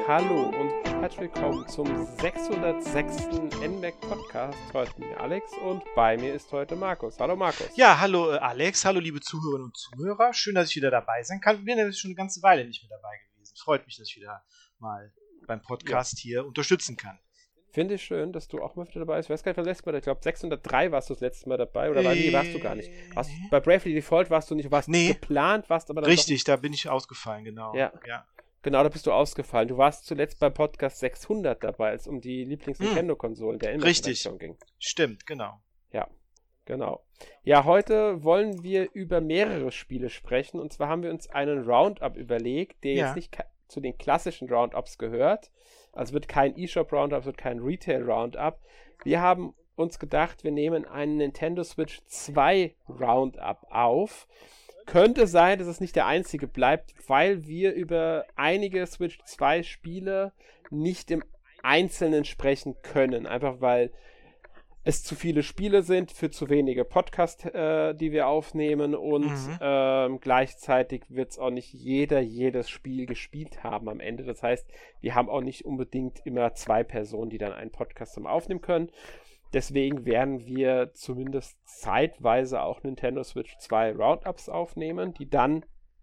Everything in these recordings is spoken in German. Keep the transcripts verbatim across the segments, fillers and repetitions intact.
Hallo und herzlich willkommen zum sechshundertsechsten N M A C Podcast. Heute mit mir Alex und bei mir ist heute Markus. Hallo Markus. Ja, hallo äh, Alex, hallo liebe Zuhörerinnen und Zuhörer. Schön, dass ich wieder dabei sein kann. Ich bin ja schon eine ganze Weile nicht mehr dabei gewesen. Freut mich, dass ich wieder mal beim Podcast ja. hier unterstützen kann. Finde ich schön, dass du auch mal wieder dabei bist. Ich weiß gar nicht, was letztes Mal, ich glaube sechshundertdrei warst du das letzte Mal dabei, oder äh, nee, warst du gar nicht. Warst, bei Bravely Default warst du nicht, warst nee, geplant, warst aber dann richtig, doch... da bin ich ausgefallen, genau. Ja. ja. Genau, da bist du ausgefallen. Du warst zuletzt beim Podcast sechshundert dabei, als es um die Lieblings-Nintendo-Konsolen der N M A C-Redaktion ging. Stimmt, genau. Ja, genau. Ja, heute wollen wir über mehrere Spiele sprechen. Und zwar haben wir uns einen Roundup überlegt, der ja. jetzt nicht zu den klassischen Roundups gehört. Also wird kein eShop-Roundup, es wird kein Retail-Roundup. Wir haben uns gedacht, wir nehmen einen Nintendo Switch zwei Roundup auf. Könnte sein, dass es nicht der einzige bleibt, weil wir über einige Switch zwei Spiele nicht im Einzelnen sprechen können. Einfach weil es zu viele Spiele sind für zu wenige Podcasts, äh, die wir aufnehmen und mhm. ähm, gleichzeitig wird es auch nicht jeder jedes Spiel gespielt haben am Ende. Das heißt, wir haben auch nicht unbedingt immer zwei Personen, die dann einen Podcast zum Aufnehmen können. Deswegen werden wir zumindest zeitweise auch Nintendo Switch zwei Roundups aufnehmen, die dann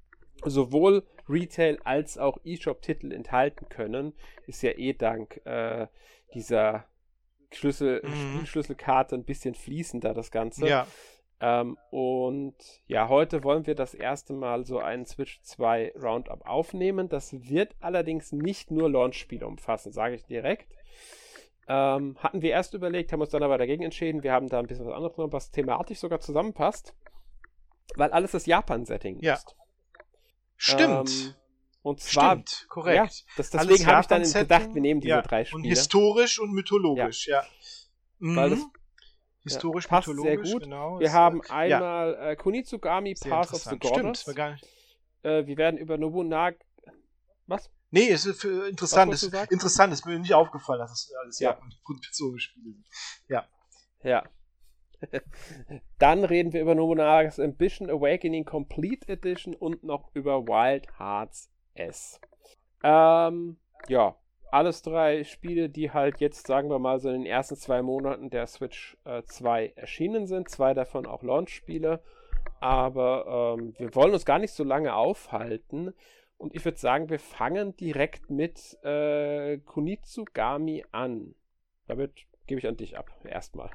sowohl Retail als auch eShop-Titel enthalten können. Ist ja eh dank äh, dieser Schlüssel, mhm. Spielschlüsselkarte ein bisschen fließender, das Ganze. Ja. Ähm, und ja, heute wollen wir das erste Mal so einen Switch zwei Roundup aufnehmen. Das wird allerdings nicht nur Launch-Spiele umfassen, sage ich direkt. Ähm, hatten wir erst überlegt, haben uns dann aber dagegen entschieden. Wir haben da ein bisschen was anderes genommen, was thematisch sogar zusammenpasst, weil alles das Japan-Setting ja. ist. Stimmt. Ähm, und zwar, Stimmt, korrekt. Ja, das, deswegen habe ich dann gedacht, wir nehmen diese ja. drei Spiele. Und historisch und mythologisch, ja. ja. Mhm. Weil das historisch, ja, passt mythologisch, sehr gut. Genau. Wir haben einmal ja. äh, Kunitsugami, sehr Path of the Goddess. Stimmt, gar nicht. Äh, wir werden über Nobunaga... Was? Nee, es ist für interessant. Es ist interessant, es ist mir nicht aufgefallen, dass es alles ja grundbezogene Spiele sind. Ja. Ja. Dann reden wir über Nobunagas Ambition Awakening Complete Edition und noch über Wild Hearts S. Ähm, ja, alles drei Spiele, die halt jetzt, sagen wir mal, so in den ersten zwei Monaten der Switch äh, zwei erschienen sind. Zwei davon auch Launch-Spiele. Aber ähm, wir wollen uns gar nicht so lange aufhalten. Und ich würde sagen, wir fangen direkt mit äh, Kunitsugami an. Damit gebe ich an dich ab, erstmal.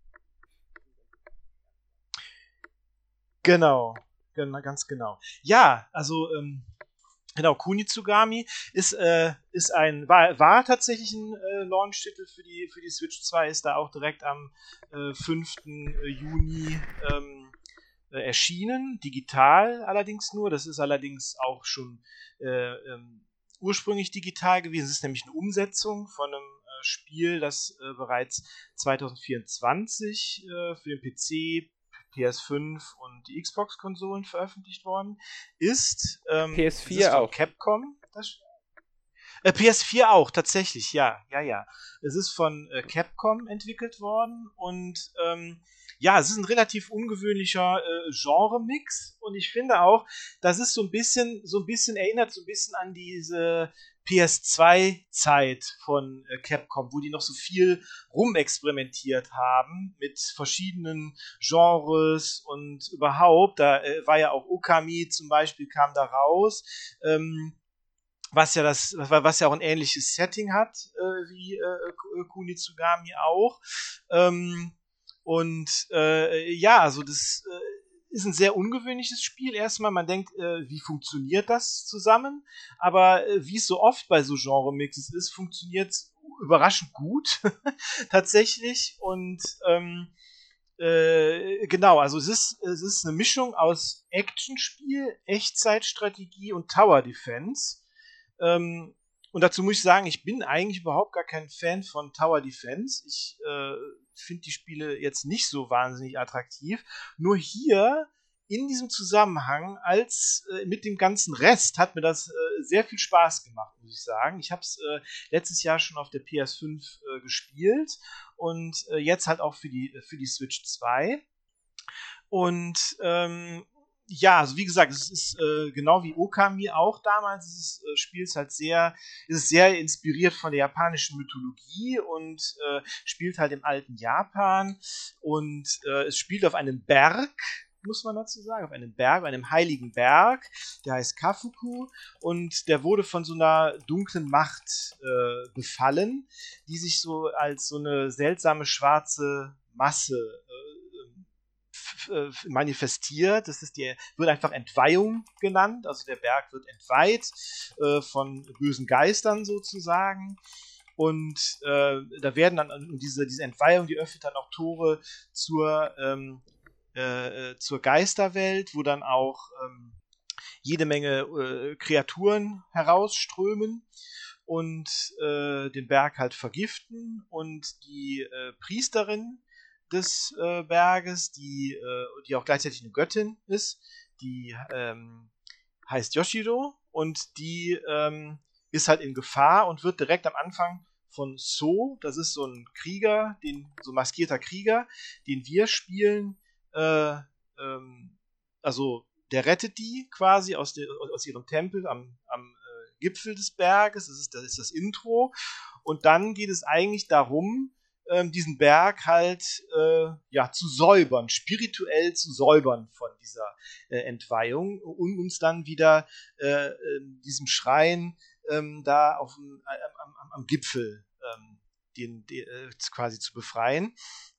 Genau, genau, ganz genau. Ja, also, ähm, genau, Kunitsugami ist, äh, ist ein, war, war tatsächlich ein äh, Launch-Titel für die, für die Switch zwei, ist da auch direkt am äh, fünften Juni ähm, erschienen, digital allerdings nur. Das ist allerdings auch schon äh, ähm, ursprünglich digital gewesen. Es ist nämlich eine Umsetzung von einem äh, Spiel, das äh, bereits zwanzig vierundzwanzig äh, für den P C, P S fünf und die Xbox-Konsolen veröffentlicht worden ist. Ähm, P S vier ist auch. Capcom. Das äh, P S vier auch, tatsächlich, ja, ja, ja. Es ist von äh, Capcom entwickelt worden und ähm, ja, es ist ein relativ ungewöhnlicher äh, Genre-Mix und ich finde auch, das ist so ein bisschen, so ein bisschen, erinnert so ein bisschen an diese P S zwei Zeit von äh, Capcom, wo die noch so viel rumexperimentiert haben mit verschiedenen Genres und überhaupt, da äh, war ja auch Okami zum Beispiel, kam da raus, ähm, was ja das, was ja auch ein ähnliches Setting hat, äh, wie äh, Kunitsugami auch. Ähm, Und äh, ja, also das äh, ist ein sehr ungewöhnliches Spiel. Erstmal, man denkt, äh, wie funktioniert das zusammen? Aber äh, wie es so oft bei so Genre-Mixes ist, funktioniert es überraschend gut tatsächlich. Und ähm, äh, genau, also es ist, es ist eine Mischung aus Actionspiel, Echtzeitstrategie und Tower Defense. Ähm, und dazu muss ich sagen, ich bin eigentlich überhaupt gar kein Fan von Tower Defense. Ich äh, finde die Spiele jetzt nicht so wahnsinnig attraktiv. Nur hier in diesem Zusammenhang als äh, mit dem ganzen Rest hat mir das äh, sehr viel Spaß gemacht, muss ich sagen. Ich habe es äh, letztes Jahr schon auf der P S fünf äh, gespielt und äh, jetzt halt auch für die, für die Switch zwei. Und ähm, ja, also wie gesagt, es ist äh, genau wie Okami auch damals, dieses äh, Spiel ist halt sehr, ist sehr inspiriert von der japanischen Mythologie und äh, spielt halt im alten Japan und äh, es spielt auf einem Berg, muss man dazu sagen, auf einem Berg, auf einem heiligen Berg, der heißt Kafuku und der wurde von so einer dunklen Macht äh, befallen, die sich so als so eine seltsame schwarze Masse äh, manifestiert. Das ist die, wird einfach Entweihung genannt. Also der Berg wird entweiht äh, von bösen Geistern sozusagen. Und äh, da werden dann und diese, diese Entweihung, die öffnet dann auch Tore zur, ähm, äh, zur Geisterwelt, wo dann auch ähm, jede Menge äh, Kreaturen herausströmen und äh, den Berg halt vergiften. Und die äh, Priesterin des äh, Berges, die, äh, die auch gleichzeitig eine Göttin ist, die ähm, heißt Yoshiro und die ähm, ist halt in Gefahr und wird direkt am Anfang von So, das ist so ein Krieger, den, so ein maskierter Krieger, den wir spielen, äh, ähm, also der rettet die quasi aus, der, aus ihrem Tempel am, am äh, Gipfel des Berges, das ist, das ist das Intro und dann geht es eigentlich darum, ähm, diesen Berg halt äh, ja, zu säubern, spirituell zu säubern von dieser äh, Entweihung, um uns dann wieder äh, in diesem Schrein ähm, da auf dem, äh, am, am, am Gipfel ähm, den, den, äh, quasi zu befreien.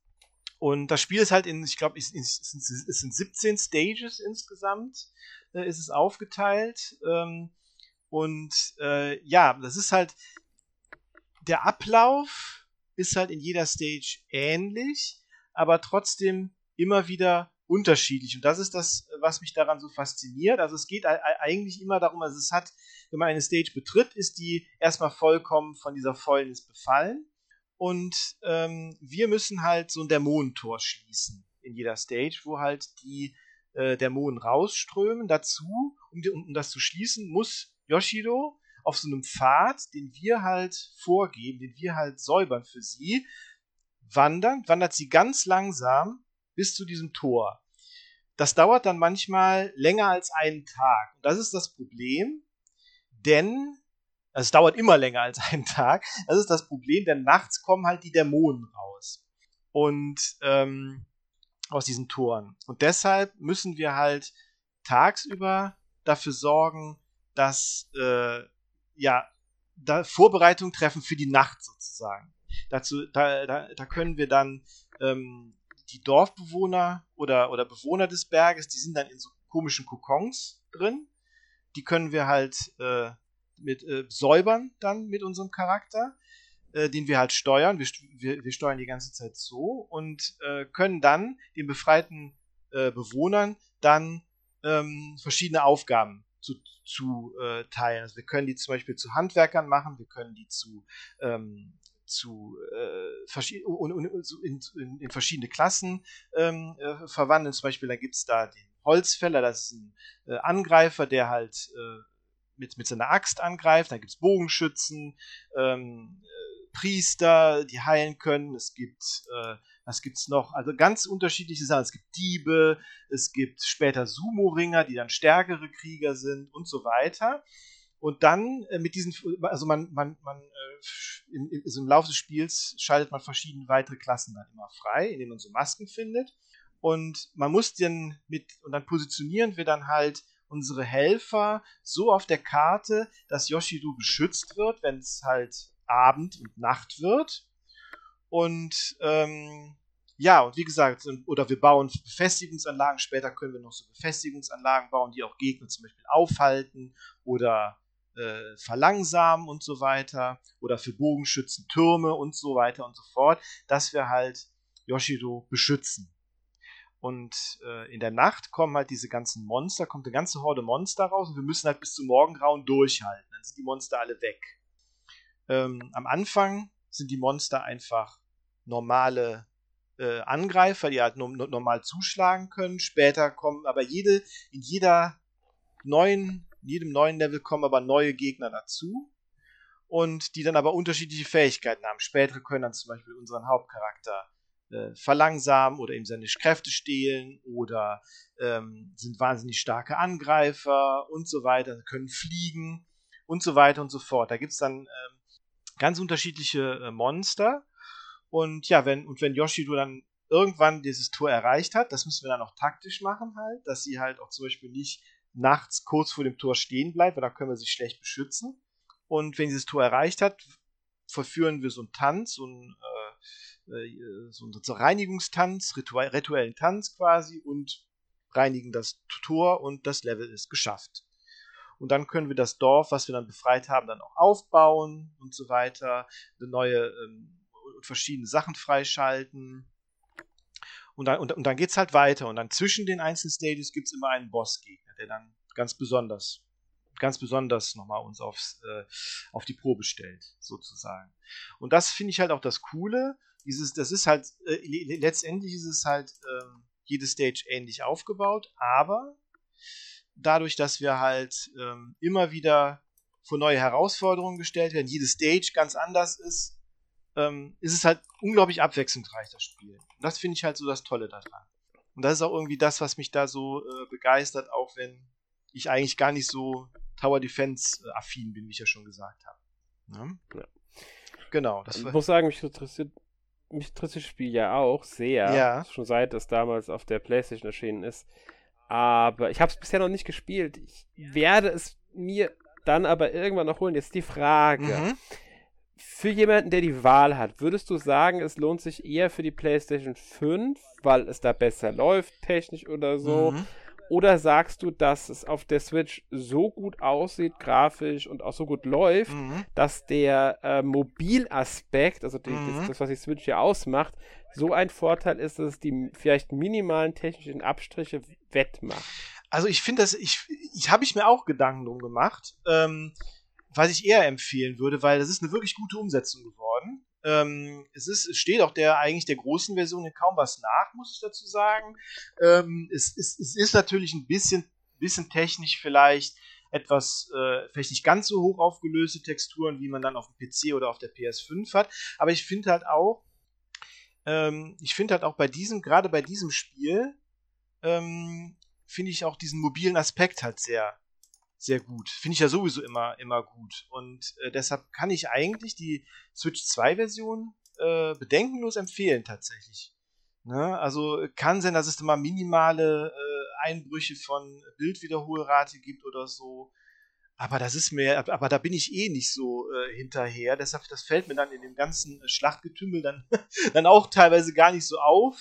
Und das Spiel ist halt in, ich glaube, es, es, es sind siebzehn Stages insgesamt, äh, ist es aufgeteilt. Ähm, und äh, ja, das ist halt, der Ablauf ist halt in jeder Stage ähnlich, aber trotzdem immer wieder unterschiedlich. Und das ist das, was mich daran so fasziniert. Also es geht eigentlich immer darum, also es hat, wenn man eine Stage betritt, ist die erstmal vollkommen von dieser Fäulnis befallen. Und ähm, wir müssen halt so ein Dämonentor schließen in jeder Stage, wo halt die äh, Dämonen rausströmen. Dazu, um, die, um das zu schließen, muss Yoshiro auf so einem Pfad, den wir halt vorgeben, den wir halt säubern für sie, wandern, wandert sie ganz langsam bis zu diesem Tor. Das dauert dann manchmal länger als einen Tag. Und das ist das Problem, denn also es dauert immer länger als einen Tag. Das ist das Problem, denn nachts kommen halt die Dämonen raus. Und ähm, aus diesen Toren. Und deshalb müssen wir halt tagsüber dafür sorgen, dass äh, ja, da Vorbereitungen treffen für die Nacht sozusagen. Dazu, da, da, da können wir dann ähm, die Dorfbewohner oder, oder Bewohner des Berges, die sind dann in so komischen Kokons drin. Die können wir halt äh, mit äh, säubern dann mit unserem Charakter, äh, den wir halt steuern. Wir, wir, wir steuern die ganze Zeit so und äh, können dann den befreiten äh, Bewohnern dann ähm, verschiedene Aufgaben zu, zu äh, teilen. Also wir können die zum Beispiel zu Handwerkern machen, wir können die zu ähm, zu äh, verschi- un, un, in, in, in verschiedene Klassen ähm, äh, verwandeln. Zum Beispiel, da gibt es da den Holzfäller, das ist ein äh, Angreifer, der halt äh, mit, mit seiner Axt angreift. Dann gibt es Bogenschützen, ähm, äh, Priester, die heilen können. Es gibt, äh, was gibt's noch? Also ganz unterschiedliche Sachen. Es gibt Diebe, es gibt später Sumo-Ringer, die dann stärkere Krieger sind und so weiter. Und dann äh, mit diesen, also man, man, man äh, im, im, also im Laufe des Spiels schaltet man verschiedene weitere Klassen dann immer frei, indem man so Masken findet. Und man muss dann mit, und dann positionieren wir dann halt unsere Helfer so auf der Karte, dass Yoshiro beschützt wird, wenn es halt Abend und Nacht wird. Und ähm, ja, und wie gesagt, oder wir bauen Befestigungsanlagen, später können wir noch so Befestigungsanlagen bauen, die auch Gegner zum Beispiel aufhalten oder äh, verlangsamen und so weiter. Oder für Bogenschützen Türme und so weiter und so fort, dass wir halt Yoshiro beschützen. Und äh, in der Nacht kommen halt diese ganzen Monster, kommt eine ganze Horde Monster raus und wir müssen halt bis zum Morgengrauen durchhalten. Dann sind die Monster alle weg. Ähm, am Anfang sind die Monster einfach normale äh, Angreifer, die halt no- no- normal zuschlagen können. Später kommen aber jede, in jeder neuen, in jedem neuen Level kommen aber neue Gegner dazu. Und die dann aber unterschiedliche Fähigkeiten haben. Spätere können dann zum Beispiel unseren Hauptcharakter äh, verlangsamen oder eben seine Kräfte stehlen oder ähm, sind wahnsinnig starke Angreifer und so weiter, können fliegen und so weiter und so fort. Da gibt es dann ähm, ganz unterschiedliche äh, Monster. Und ja, wenn, und wenn Yoshido dann irgendwann dieses Tor erreicht hat, das müssen wir dann auch taktisch machen halt, dass sie halt auch zum Beispiel nicht nachts kurz vor dem Tor stehen bleibt, weil da können wir sie schlecht beschützen. Und wenn sie das Tor erreicht hat, verführen wir so einen Tanz, so einen, äh, so einen Reinigungstanz, rituell, rituellen Tanz quasi und reinigen das Tor und das Level ist geschafft. Und dann können wir das Dorf, was wir dann befreit haben, dann auch aufbauen und so weiter, eine neue ähm, verschiedene Sachen freischalten. Und dann, und, und dann geht es halt weiter. Und dann zwischen den einzelnen Stages gibt es immer einen Bossgegner, der dann ganz besonders, ganz besonders nochmal uns aufs, äh, auf die Probe stellt, sozusagen. Und das finde ich halt auch das Coole. Dieses, das ist halt, äh, letztendlich ist es halt äh, jede Stage ähnlich aufgebaut, aber dadurch, dass wir halt ähm, immer wieder vor neue Herausforderungen gestellt werden, jede Stage ganz anders ist, ähm, ist es halt unglaublich abwechslungsreich, das Spiel. Und das finde ich halt so das Tolle daran. Und das ist auch irgendwie das, was mich da so äh, begeistert, auch wenn ich eigentlich gar nicht so Tower Defense-affin bin, wie ich ja schon gesagt habe. Ja? Ja. Genau. Das ich muss sagen, mich interessiert, mich interessiert das Spiel ja auch sehr. Ja. Schon seit es damals auf der PlayStation erschienen ist. Aber ich habe es bisher noch nicht gespielt. Ich werde es mir dann aber irgendwann noch holen. Jetzt die Frage. Mhm. Für jemanden, der die Wahl hat, würdest du sagen, es lohnt sich eher für die PlayStation fünf, weil es da besser läuft, technisch oder so? Mhm. Oder sagst du, dass es auf der Switch so gut aussieht, grafisch und auch so gut läuft, mhm. dass der äh, Mobilaspekt, also die, mhm. das, das, was die Switch hier ausmacht, so ein Vorteil ist, dass es die vielleicht minimalen technischen Abstriche wettmacht? Also ich finde das, ich, ich habe ich mir auch Gedanken drum gemacht, ähm, was ich eher empfehlen würde, weil das ist eine wirklich gute Umsetzung geworden. Ähm, es, ist, es steht auch der eigentlich der großen Version kaum was nach, muss ich dazu sagen. Ähm, es, es, es ist natürlich ein bisschen, bisschen technisch vielleicht etwas, äh, vielleicht nicht ganz so hoch aufgelöste Texturen, wie man dann auf dem P C oder auf der P S fünf hat. Aber ich finde halt auch, ähm, ich finde halt auch bei diesem, gerade bei diesem Spiel, ähm, finde ich auch diesen mobilen Aspekt halt sehr, sehr gut. Finde ich ja sowieso immer, immer gut. Und äh, deshalb kann ich eigentlich die Switch zwei Version äh, bedenkenlos empfehlen, tatsächlich. Ne? Also kann sein, dass es immer minimale äh, Einbrüche von Bildwiederholrate gibt oder so. Aber das ist mir, aber da bin ich eh nicht so äh, hinterher. Deshalb, das fällt mir dann in dem ganzen Schlachtgetümmel dann, dann auch teilweise gar nicht so auf.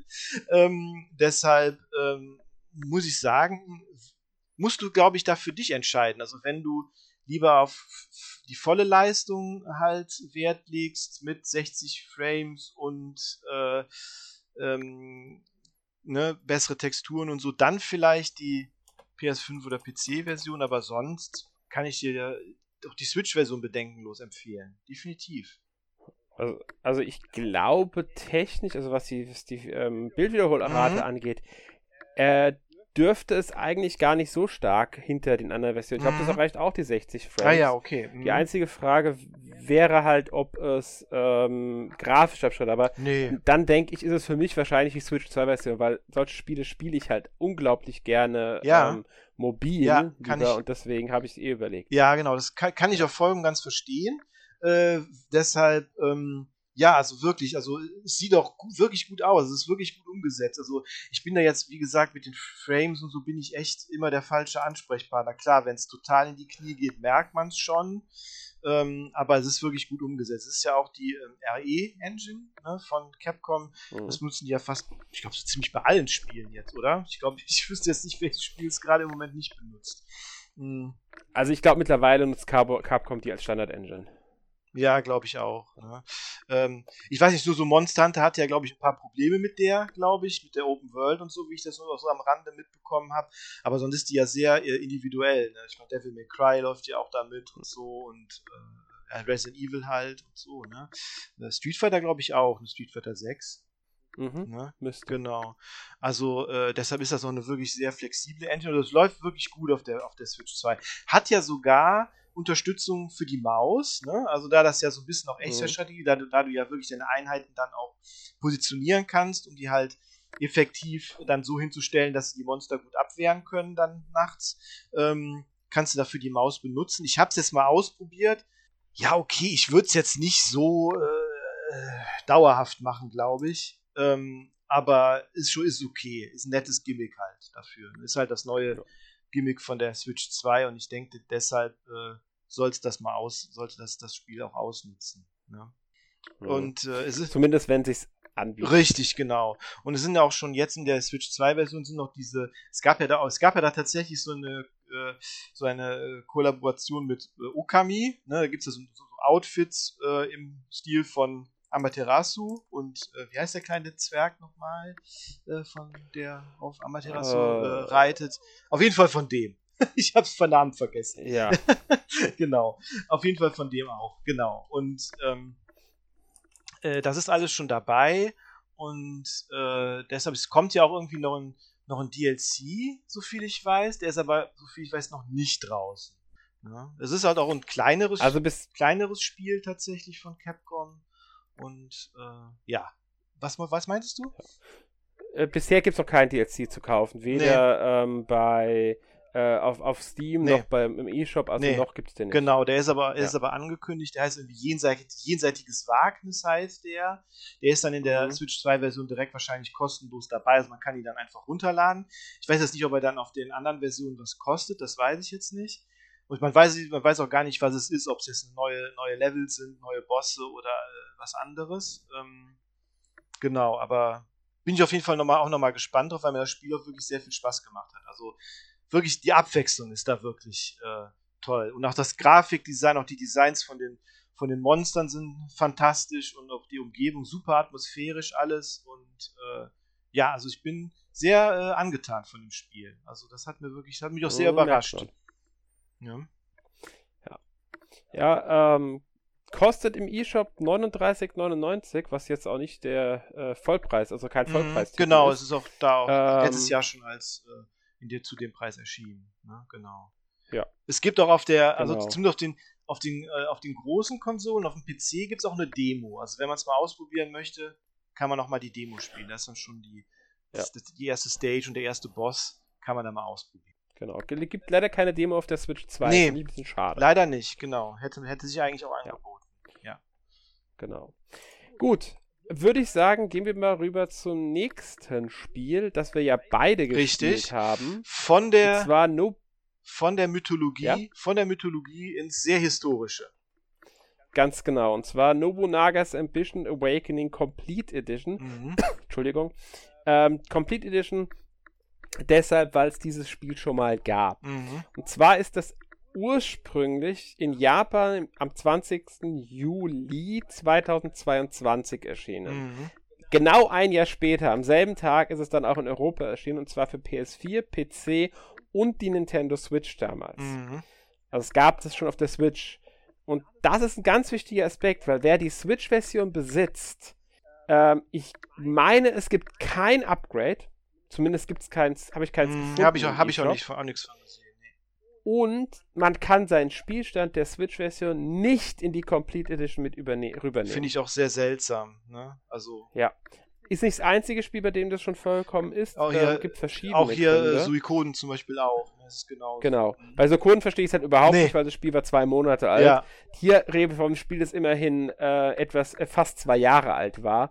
ähm, deshalb ähm, muss ich sagen, musst du, glaube ich, da für dich entscheiden. Also wenn du lieber auf die volle Leistung halt Wert legst mit sechzig Frames und äh, ähm, ne, bessere Texturen und so, dann vielleicht die P S fünf oder P C-Version, aber sonst kann ich dir doch die Switch-Version bedenkenlos empfehlen. Definitiv. Also, also ich glaube technisch, also was die, was die ähm, Bildwiederholrate mhm. angeht, äh, dürfte es eigentlich gar nicht so stark hinter den anderen Versionen. Ich glaube, das erreicht auch die sechzig Frames. Ah ja, okay. Mhm. Die einzige Frage wäre halt, ob es ähm, grafisch abschreibt, aber nee. Dann denke ich, ist es für mich wahrscheinlich die Switch zwei Version, weil solche Spiele spiele ich halt unglaublich gerne ja. ähm, mobil ja, kann lieber ich, und deswegen habe ich es eh überlegt. Ja, genau, das kann, kann ich auf voll und ganz verstehen. Äh, deshalb, ähm, ja, also wirklich, also es sieht auch gut, wirklich gut aus, es ist wirklich gut umgesetzt. Also ich bin da jetzt, wie gesagt, mit den Frames und so bin ich echt immer der falsche Ansprechpartner. Klar, wenn es total in die Knie geht, merkt man es schon, ähm, aber es ist wirklich gut umgesetzt. Es ist ja auch die ähm, R E-Engine ne, von Capcom, mhm. das nutzen die ja fast, ich glaube, so ziemlich bei allen Spielen jetzt, oder? Ich glaube, ich wüsste jetzt nicht, welches Spiel es gerade im Moment nicht benutzt. Mhm. Also ich glaube, mittlerweile nutzt Capcom die als Standard-Engine. Ja, glaube ich auch. Ne? Ähm, ich weiß nicht, nur so Monster Hunter hat ja, glaube ich, ein paar Probleme mit der, glaube ich, mit der Open World und so, wie ich das nur so am Rande mitbekommen habe. Aber sonst ist die ja sehr äh, individuell. Ne? Ich meine, Devil May Cry läuft ja auch da mit und so und äh, Resident Evil halt und so. Ne? Street Fighter, glaube ich, auch. Ne? Street Fighter sechs. Mhm, ne? müsste. Genau. Also äh, deshalb ist das noch eine wirklich sehr flexible Engine und das läuft wirklich gut auf der, auf der Switch zwei. Hat ja sogar Unterstützung für die Maus, ne? Also da das ja so ein bisschen auch Echtzeitstrategie, da, da du ja wirklich deine Einheiten dann auch positionieren kannst, um die halt effektiv dann so hinzustellen, dass sie die Monster gut abwehren können dann nachts, ähm, kannst du dafür die Maus benutzen. Ich habe es jetzt mal ausprobiert. Ja, okay, ich würde es jetzt nicht so äh, dauerhaft machen, glaube ich. Ähm, aber ist schon ist okay. Ist ein nettes Gimmick halt dafür. Ist halt das neue ja. Gimmick von der Switch zwei und ich denke, deshalb äh, sollte das mal aus, sollte das das Spiel auch ausnutzen. Ne? Ja. Und äh, es ist zumindest wenn sich's anbietet. Richtig, genau. Und es sind ja auch schon jetzt in der Switch zwei Version sind noch diese, es gab ja da, es gab ja da tatsächlich so eine, äh, so eine äh, Kollaboration mit äh, Okami, ne, da gibt es ja so, so Outfits äh, im Stil von Amaterasu und äh, wie heißt der kleine Zwerg nochmal, äh, von der auf Amaterasu uh. äh, reitet? Auf jeden Fall von dem. Ich hab's von Namen vergessen. Ja. Genau. Auf jeden Fall von dem auch, genau. Und ähm, das ist alles schon dabei und äh, deshalb, es kommt ja auch irgendwie noch ein, noch ein D L C, so viel ich weiß, der ist aber, so viel ich weiß, noch nicht draußen. Ja? Es ist halt auch ein kleineres, also bis kleineres Spiel tatsächlich von Capcom und äh, ja, was, was meintest du? Äh, bisher gibt es noch kein D L C zu kaufen, weder nee. ähm, bei äh, auf, auf Steam nee. noch beim im eShop, also nee. noch gibt es den nicht. Genau, der ist aber, ja. ist aber angekündigt, der heißt irgendwie Jenseit, Jenseitiges Wagnis heißt der. Der ist dann in der mhm. Switch zwei Version direkt wahrscheinlich kostenlos dabei, also man kann ihn dann einfach runterladen. Ich weiß jetzt nicht, ob er dann auf den anderen Versionen was kostet, das weiß ich jetzt nicht. Und man weiß, man weiß auch gar nicht, was es ist, ob es jetzt neue, neue Levels sind, neue Bosse oder äh, was anderes. Ähm, genau, aber bin ich auf jeden Fall noch mal, auch nochmal gespannt drauf, weil mir das Spiel auch wirklich sehr viel Spaß gemacht hat. Also wirklich, die Abwechslung ist da wirklich äh, toll. Und auch das Grafikdesign, auch die Designs von den, von den Monstern sind fantastisch und auch die Umgebung super atmosphärisch alles. Und äh, ja, also ich bin sehr äh, angetan von dem Spiel. Also das hat mir wirklich, hat mich auch sehr oh, überrascht. Ja, ja. ja ähm, kostet im eShop neununddreißig neunundneunzig, was jetzt auch nicht der äh, Vollpreis, also kein Vollpreis ist. Genau, es ist auch da auch ähm, letztes Jahr schon als äh, in dir zu dem Preis erschienen. Ne? Genau. Ja. Es gibt auch auf der, also genau. zumindest auf den, auf den, äh, auf den großen Konsolen, auf dem P C gibt es auch eine Demo. Also wenn man es mal ausprobieren möchte, kann man auch mal die Demo spielen. Das ist dann schon die, ja. das, die erste Stage und der erste Boss, kann man dann mal ausprobieren. Genau. Es gibt leider keine Demo auf der Switch zwei. Nee, das ist ein bisschen schade. Leider nicht, genau. Hätte, hätte sich eigentlich auch angeboten. Ja. ja. Genau. Gut. Würde ich sagen, gehen wir mal rüber zum nächsten Spiel, das wir ja beide gespielt Richtig. haben. Von der, Und zwar no- von der Mythologie, ja? von der Mythologie ins sehr historische. Ganz genau. Und zwar Nobunaga's Ambition Awakening Complete Edition. Mhm. Entschuldigung. Ähm, Complete Edition deshalb, weil es dieses Spiel schon mal gab. Mhm. Und zwar ist das ursprünglich in Japan am zwanzigsten Juli zweitausendzweiundzwanzig erschienen. Mhm. Genau ein Jahr später, am selben Tag, ist es dann auch in Europa erschienen, und zwar für P S vier, P C und die Nintendo Switch damals. Mhm. Also es gab das schon auf der Switch. Und das ist ein ganz wichtiger Aspekt, weil wer die Switch-Version besitzt, ähm, ich meine, es gibt kein Upgrade. Zumindest gibt's keins, habe ich keins Mhm. gefunden. Habe ich, hab ich auch, nicht, auch nichts von gesehen. Und man kann seinen Spielstand der Switch-Version nicht in die Complete Edition mit überne- rübernehmen. Finde ich auch sehr seltsam. Ne? Also ja. Ist nicht das einzige Spiel, bei dem das schon vollkommen ist. Auch hier, äh, gibt verschiedene auch hier Gründe. äh, Suikoden zum Beispiel auch. Das ist genau. Genau. Bei Suikoden verstehe ich es halt überhaupt Nee. nicht, weil das Spiel war zwei Monate alt. Ja. Hier rede ich vom Spiel, das immerhin äh, etwas, äh, fast zwei Jahre alt war.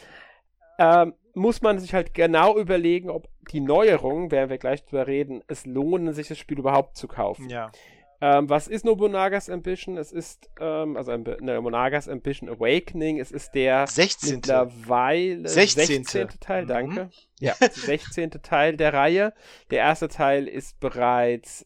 Ähm, muss man sich halt genau überlegen, ob die Neuerungen, werden wir gleich drüber reden, es lohnen, sich das Spiel überhaupt zu kaufen. Ja. Ähm, was ist Nobunaga's Ambition? Es ist, ähm, also Amb- Nobunaga's Ambition Awakening, es ist der sechzehnte mittlerweile sechzehnte sechzehnte Teil, Mhm. danke. Ja, sechzehnte Teil der Reihe. Der erste Teil ist bereits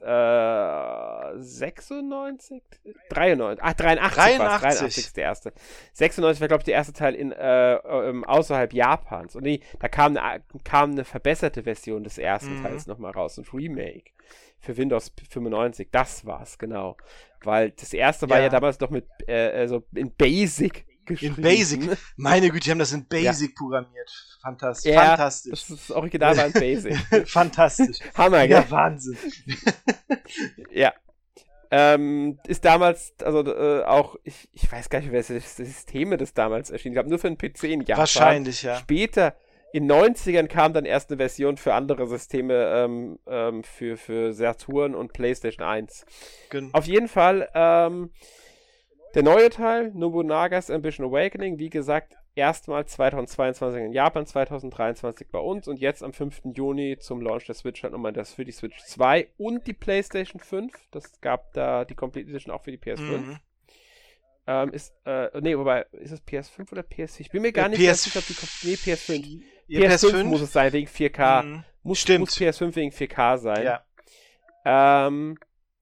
äh, sechsundneunzig? dreiundneunzig. Ach, dreiundachtzig war es. dreiundachtzig. dreiundachtzig ist der erste. sechsundneunzig war, glaube ich, der erste Teil in, äh, ähm, außerhalb Japans. Und nee, da kam eine, kam eine verbesserte Version des ersten Mhm. Teils nochmal raus. Ein Remake. Für Windows fünfundneunzig, das war's, genau. Weil das erste war Ja. ja damals noch mit, äh, also in Basic geschrieben. In Basic. Meine Güte, die haben das in Basic ja. programmiert. Fantastisch. Ja, Fantastisch. Das, ist das Original war in Basic. Fantastisch. Hammer, gell? Ja, Wahnsinn. Ja. Ähm, ist damals, also äh, auch, ich, ich weiß gar nicht, welche Systeme das damals erschienen. Ich glaube, nur für den P C in Japan. Wahrscheinlich, ja. Später, in den neunzigern kam dann erst eine Version für andere Systeme, ähm, ähm, für, für Saturn und PlayStation eins. Gen- Auf jeden Fall, ähm, der neue Teil, Nobunagas Ambition Awakening, wie gesagt, erstmals zweitausendzweiundzwanzig in Japan, zweitausenddreiundzwanzig bei uns und jetzt am fünften Juni zum Launch der Switch halt nochmal das für die Switch zwei und die PlayStation fünf. Das gab da die Complete Edition auch für die P S fünf. Mhm. Ähm, ist, äh, nee, wobei, ist es P S fünf oder P S vier? Ich bin mir gar nicht sicher, ob die, nee, P S fünf. Ja, P S fünf muss es sein, wegen vier K. Mhm. Muss, Stimmt. muss P S fünf wegen vier K sein. Ja. Ähm,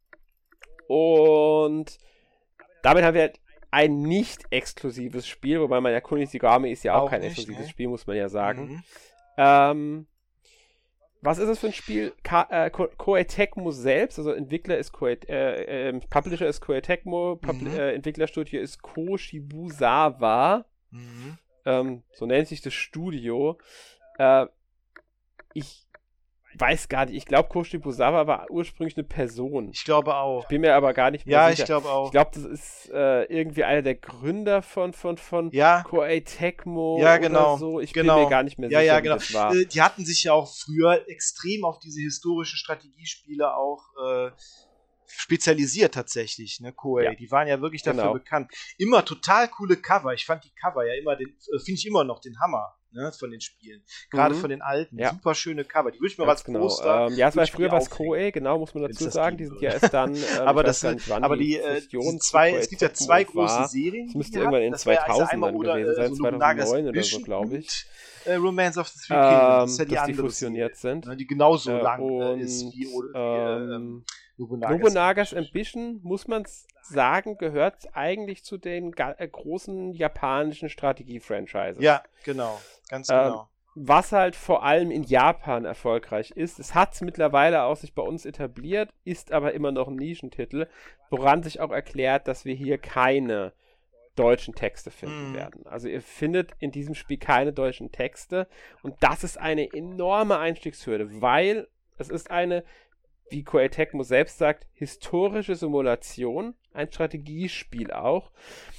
und damit haben wir halt ein nicht exklusives Spiel, wobei man ja Kunitsigami ist ja auch, auch kein nicht, exklusives ne? Spiel, muss man ja sagen. Mhm. Ähm, was ist das für ein Spiel? Ka- äh, Ko- Koei Tecmo selbst, also Entwickler ist Koei, äh, äh, Publisher ist Koei Tecmo, Publi- mhm. äh, Entwicklerstudio ist Koshibusawa. Mhm. Ähm, so nennt sich das Studio. Äh, ich weiß gar nicht, ich glaube, Koshibusawa war ursprünglich eine Person. Ich glaube auch. Ich bin mir aber gar nicht mehr ja, sicher. Ja, ich glaube auch. Ich glaube, das ist äh, irgendwie einer der Gründer von, von, von ja. Koei Tecmo ja, genau. oder so. Ich genau. bin mir gar nicht mehr ja, sicher, ja, wie genau. das war. Äh, die hatten sich ja auch früher extrem auf diese historischen Strategiespiele auch äh, spezialisiert tatsächlich, ne, Koei. Ja. Die waren ja wirklich dafür genau. bekannt. Immer total coole Cover. Ich fand die Cover ja immer, den, äh, finde ich immer noch den Hammer. Ne, von den Spielen. Gerade mhm. von den alten. Ja. Super schöne Cover. Die würde ich mir als genau. Poster. Ähm, ja, es war früher was Koei, genau, muss man dazu sagen. Die sind ja erst dann. Ähm, aber das, nicht, wann aber die, äh, die zwei, es gibt ja zwei große war. Serien. Das müsste irgendwann in zweitausendern also gewesen sein, so zweitausendneun oder so, glaube ich. Und, äh, Romance of the Three Kingdoms. Ähm, das ist ja die dass andere die fusioniert Serie, sind. Die genauso äh, lang und, ist wie, oder, ähm, wie ähm, Nobunagas, Nobunagas Ambition, muss man sagen, gehört eigentlich zu den ga- äh, großen japanischen Strategie-Franchises. Ja, genau. Ganz ähm, genau. Was halt vor allem in Japan erfolgreich ist. Es hat es mittlerweile auch sich bei uns etabliert, ist aber immer noch ein Nischentitel, woran sich auch erklärt, dass wir hier keine deutschen Texte finden mm. werden. Also ihr findet in diesem Spiel keine deutschen Texte und das ist eine enorme Einstiegshürde, weil es ist eine, wie Koei Tecmo selbst sagt, historische Simulation, ein Strategiespiel auch.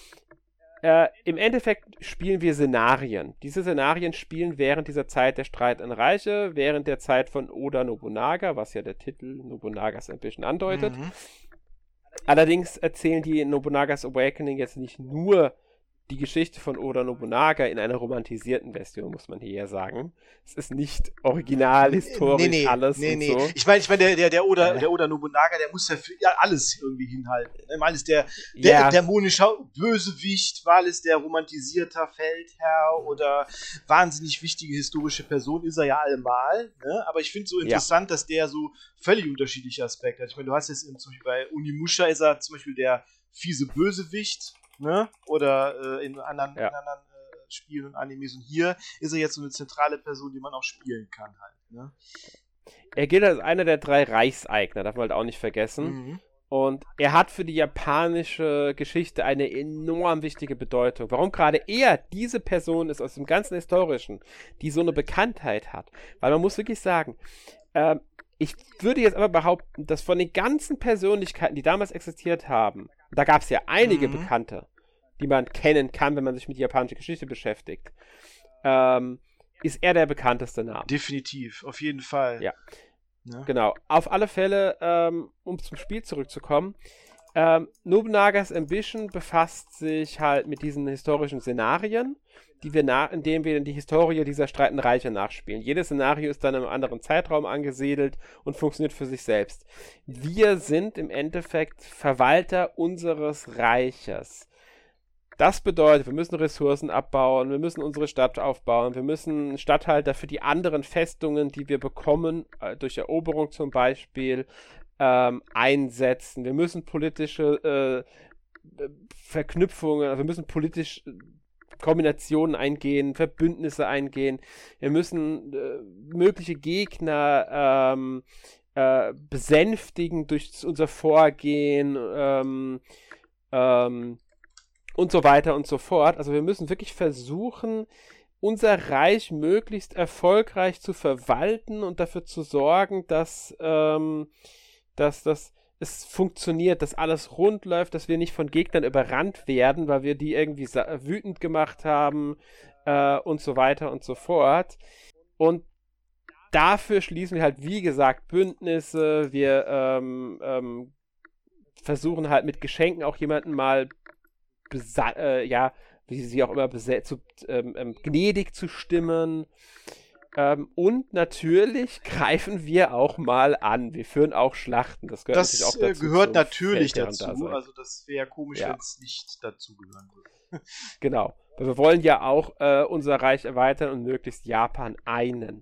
Äh, im Endeffekt spielen wir Szenarien. Diese Szenarien spielen während dieser Zeit der Streit in Reiche, während der Zeit von Oda Nobunaga, was ja der Titel Nobunagas Ambition andeutet. Mhm. Allerdings erzählen die Nobunagas Awakening jetzt nicht nur die Geschichte von Oda Nobunaga in einer romantisierten Version, muss man hier ja sagen. Es ist nicht original, historisch, nee, nee, alles nee, und nee. so. Ich meine, ich mein, der, der, der, Oda, der Oda Nobunaga, der muss ja, für, ja alles irgendwie hinhalten. Mal ist der, der ja. dämonische Bösewicht, mal ist der romantisierter Feldherr oder wahnsinnig wichtige historische Person, ist er ja allemal. Ne? Aber ich finde es so interessant, ja. dass der so völlig unterschiedliche Aspekte hat. Ich meine, du hast jetzt in, zum Beispiel bei Unimusha ist er zum Beispiel der fiese Bösewicht, ne? Oder äh, in anderen, ja. in anderen äh, Spielen und Animes. Und hier ist er jetzt so eine zentrale Person, die man auch spielen kann halt. Ne? Er gilt als einer der drei Reichseigner, darf man halt auch nicht vergessen. Mhm. Und er hat für die japanische Geschichte eine enorm wichtige Bedeutung. Warum gerade er diese Person ist aus dem ganzen Historischen, die so eine Bekanntheit hat. Weil man muss wirklich sagen, äh, ich würde jetzt aber behaupten, dass von den ganzen Persönlichkeiten, die damals existiert haben, da gab es ja einige mhm. Bekannte, die man kennen kann, wenn man sich mit japanischer Geschichte beschäftigt, ähm, ist er der bekannteste Name. Definitiv, auf jeden Fall. Ja, ja. Genau. Auf alle Fälle, ähm, um zum Spiel zurückzukommen, ähm, Nobunagas Ambition befasst sich halt mit diesen historischen Szenarien, die wir nach, in denen wir die Historie dieser streitenden Reiche nachspielen. Jedes Szenario ist dann in einem anderen Zeitraum angesiedelt und funktioniert für sich selbst. Wir sind im Endeffekt Verwalter unseres Reiches. Das bedeutet, wir müssen Ressourcen abbauen, wir müssen unsere Stadt aufbauen, wir müssen Statthalter für die anderen Festungen, die wir bekommen, äh, durch Eroberung zum Beispiel, ähm, einsetzen. Wir müssen politische äh, Verknüpfungen, also wir müssen politisch Kombinationen eingehen, Verbündnisse eingehen. Wir müssen äh, mögliche Gegner ähm, äh, besänftigen durch unser Vorgehen ähm, ähm, und so weiter und so fort. Also wir müssen wirklich versuchen, unser Reich möglichst erfolgreich zu verwalten und dafür zu sorgen, dass, ähm, dass, dass es funktioniert, dass alles rund läuft, dass wir nicht von Gegnern überrannt werden, weil wir die irgendwie sa- wütend gemacht haben äh, und so weiter und so fort. Und dafür schließen wir halt, wie gesagt, Bündnisse. Wir ähm, ähm, versuchen halt mit Geschenken auch jemanden mal besa- äh, ja, wie sie auch immer besa- zu, ähm, ähm, gnädig zu stimmen. Ähm, und natürlich greifen wir auch mal an. Wir führen auch Schlachten. Das gehört das natürlich auch dazu. gehört natürlich dazu. dazu. Also das wäre ja komisch, ja. wenn es nicht dazu gehören würde. Genau. Weil wir wollen ja auch äh, unser Reich erweitern und möglichst Japan einen.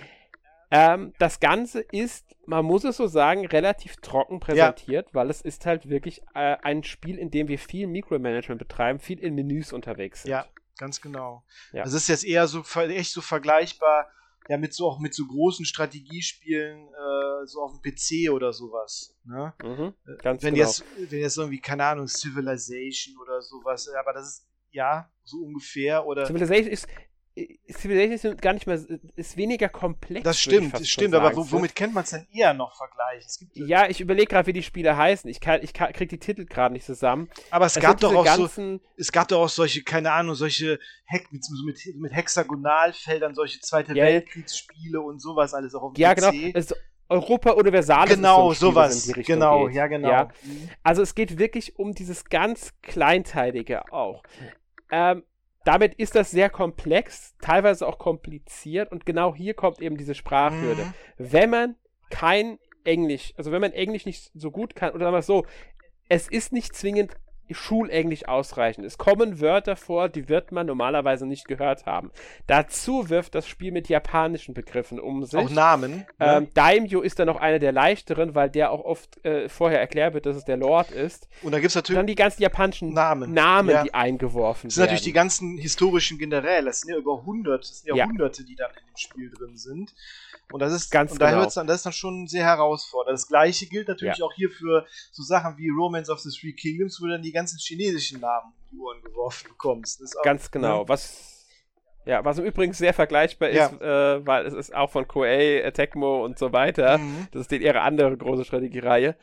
Ähm, das Ganze ist, man muss es so sagen, relativ trocken präsentiert, ja. weil es ist halt wirklich äh, ein Spiel, in dem wir viel Micromanagement betreiben, viel in Menüs unterwegs sind. Ja, ganz genau. Ja. Also es ist jetzt eher so echt so vergleichbar, ja, mit so auch mit so großen Strategiespielen, äh, so auf dem P C oder sowas. Ne? Mhm, ganz wenn genau. jetzt, wenn jetzt irgendwie, keine Ahnung, Civilization oder sowas, aber das ist, ja, so ungefähr, oder. Civilization ist Civilization ist gar nicht mehr, ist weniger komplex. Das stimmt, das stimmt, aber w- womit kennt man es denn eher noch vergleichen? Es gibt ja, ich überlege gerade, wie die Spiele heißen. Ich, kann, ich kann, krieg die Titel gerade nicht zusammen. Aber es, es gab doch auch ganzen, so, es gab doch auch solche, keine Ahnung, solche Heck, mit, mit, mit Hexagonalfeldern, solche Zweite ja, Weltkriegsspiele und sowas alles auch auf dem ja, P C. Ja, genau. Es Europa Universalis genau, ist so ein sowas. Spiel, in die Richtung genau, geht. ja, genau. Ja? Also es geht wirklich um dieses ganz Kleinteilige auch. Ähm, Damit ist das sehr komplex, teilweise auch kompliziert und genau hier kommt eben diese Sprachhürde. Mhm. Wenn man kein Englisch, also wenn man Englisch nicht so gut kann, oder sagen wir es so, es ist nicht zwingend Schulenglisch ausreichend. Es kommen Wörter vor, die wird man normalerweise nicht gehört haben. Dazu wirft das Spiel mit japanischen Begriffen um sich. Auch Namen. Ähm, ne? Daimyo ist dann noch einer der leichteren, weil der auch oft äh, vorher erklärt wird, dass es der Lord ist. Und dann gibt es natürlich dann die ganzen japanischen Namen, Namen ja. die eingeworfen werden. Das sind natürlich die ganzen historischen Generäle. Das sind ja über hundert, das sind ja, ja. Hunderte, die dann in dem Spiel drin sind. Und das ist ganz und da genau. hört's dann, das ist dann schon sehr herausfordernd. Das gleiche gilt natürlich ja. auch hier für so Sachen wie Romance of the Three Kingdoms, wo du dann die ganzen chinesischen Namen um die Ohren geworfen bekommst. Das ist auch, ganz genau. Ne? Was, ja, was im Übrigen sehr vergleichbar ja. ist, äh, weil es ist auch von Koei, Tecmo und so weiter. Mhm. Das ist ihre andere große Strategiereihe.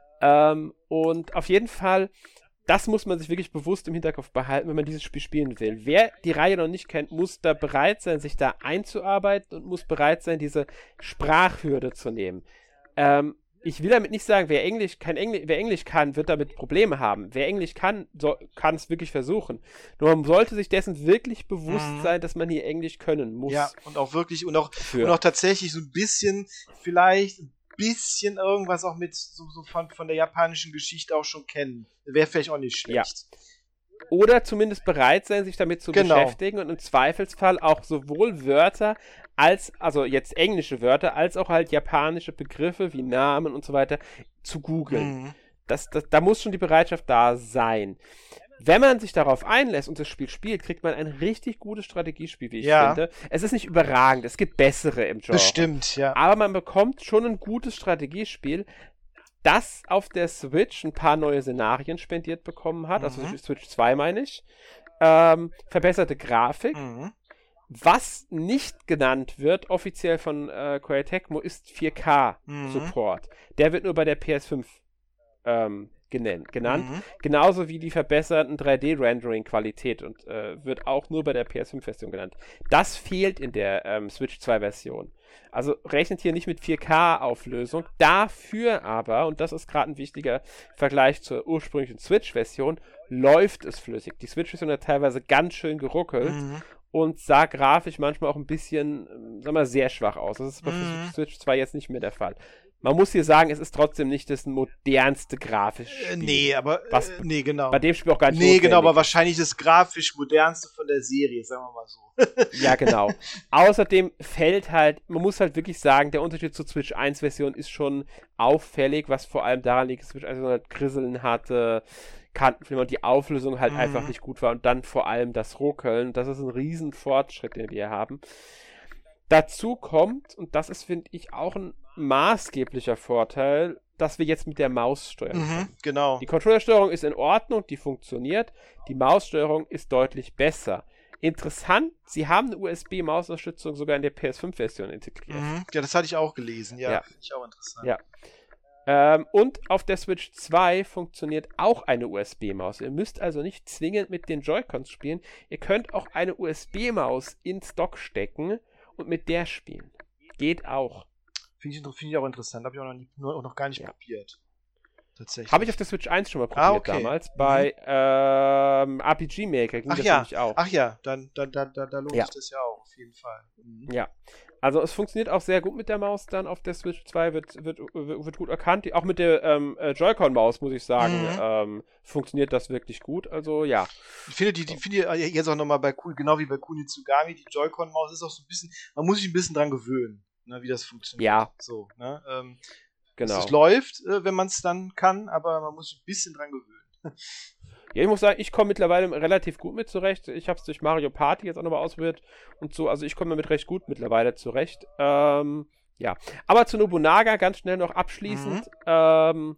Ähm, und auf jeden Fall, das muss man sich wirklich bewusst im Hinterkopf behalten, wenn man dieses Spiel spielen will. Wer die Reihe noch nicht kennt, muss da bereit sein, sich da einzuarbeiten und muss bereit sein, diese Sprachhürde zu nehmen. Ähm, ich will damit nicht sagen, wer Englisch, kein Engl- wer Englisch kann, wird damit Probleme haben. Wer Englisch kann, so, kann es wirklich versuchen. Nur man sollte sich dessen wirklich bewusst mhm. sein, dass man hier Englisch können muss. Ja, und auch wirklich, und auch, und auch tatsächlich so ein bisschen, vielleicht bisschen irgendwas auch mit so, so von, von der japanischen Geschichte auch schon kennen. Wäre vielleicht auch nicht schlecht. Ja. Oder zumindest bereit sein, sich damit zu genau. beschäftigen und im Zweifelsfall auch sowohl Wörter als, also jetzt englische Wörter, als auch halt japanische Begriffe wie Namen und so weiter zu googeln. Mhm. Das, das, da muss schon die Bereitschaft da sein. Wenn man sich darauf einlässt und das Spiel spielt, kriegt man ein richtig gutes Strategiespiel, wie ich ja. finde. Es ist nicht überragend, es gibt bessere im Genre. Bestimmt, ja. Aber man bekommt schon ein gutes Strategiespiel, das auf der Switch ein paar neue Szenarien spendiert bekommen hat, mhm. also Switch zwei meine ich. Ähm, verbesserte Grafik. Mhm. Was nicht genannt wird, offiziell von äh, Koei Tecmo, ist vier K-Support. Mhm. Der wird nur bei der P S fünf ähm, genannt. genannt. Mhm. Genauso wie die verbesserten drei D-Rendering-Qualität und äh, wird auch nur bei der P S fünf-Version genannt. Das fehlt in der ähm, Switch zwei-Version. Also rechnet hier nicht mit vier K-Auflösung. Dafür aber, und das ist gerade ein wichtiger Vergleich zur ursprünglichen Switch-Version, läuft es flüssig. Die Switch-Version hat teilweise ganz schön geruckelt mhm. und sah grafisch manchmal auch ein bisschen, sagen wir mal, sehr schwach aus. Das ist bei mhm. Switch zwei jetzt nicht mehr der Fall. Man muss hier sagen, es ist trotzdem nicht das modernste grafische Spiel. Nee, aber, was äh, nee, genau. Bei dem Spiel auch gar nicht Nee, notwendig. Genau, aber wahrscheinlich das grafisch modernste von der Serie, sagen wir mal so. Ja, genau. Außerdem fällt halt, man muss halt wirklich sagen, der Unterschied zur Switch eins Version ist schon auffällig, was vor allem daran liegt, dass Switch eins halt Krisseln hatte, Kantenfilme und die Auflösung halt mhm. einfach nicht gut war und dann vor allem das Ruckeln. Das ist ein riesen Fortschritt, den wir hier haben. Dazu kommt, und das ist, finde ich, auch ein maßgeblicher Vorteil, dass wir jetzt mit der Maus steuern können. Mhm, genau. Die Controllersteuerung ist in Ordnung, die funktioniert. Die Maussteuerung ist deutlich besser. Interessant, sie haben eine U S B-Mausunterstützung sogar in der P S fünf-Version integriert. Mhm, ja, das hatte ich auch gelesen, ja. ja. Finde ich auch interessant. Ja. Ähm, und auf der Switch zwei funktioniert auch eine U S B-Maus. Ihr müsst also nicht zwingend mit den Joy-Cons spielen. Ihr könnt auch eine U S B-Maus ins Dock stecken und mit der spielen. Geht auch. Finde ich, find ich auch interessant. Habe ich auch noch, nie, nur, noch gar nicht ja. probiert. Tatsächlich. Habe ich auf der Switch eins schon mal probiert ah, okay. damals. Bei mhm. ähm, R P G Maker ging Ach das ja. nämlich auch. Ach ja, dann, dann, dann, dann, dann lohnt ja. sich das ja auch, auf jeden Fall. Mhm. Ja. Also es funktioniert auch sehr gut mit der Maus dann auf der Switch zwei, wird, wird, wird gut erkannt. Auch mit der ähm, Joy-Con-Maus, muss ich sagen, mhm. ähm, funktioniert das wirklich gut. Also ja. Ich finde, die, die finde ich jetzt auch nochmal bei Kuni, genau wie bei Kunitsugami, die Joy-Con-Maus ist auch so ein bisschen, man muss sich ein bisschen dran gewöhnen, ne, wie das funktioniert. Ja. So, ne, ähm, genau. Es läuft, äh, wenn man es dann kann, aber man muss sich ein bisschen dran gewöhnen. Ja, ich muss sagen, ich komme mittlerweile relativ gut mit zurecht. Ich habe es durch Mario Party jetzt auch nochmal ausprobiert und so. Also ich komme damit recht gut mittlerweile zurecht. Ähm, ja. Aber zu Nobunaga ganz schnell noch abschließend. Mhm. Ähm,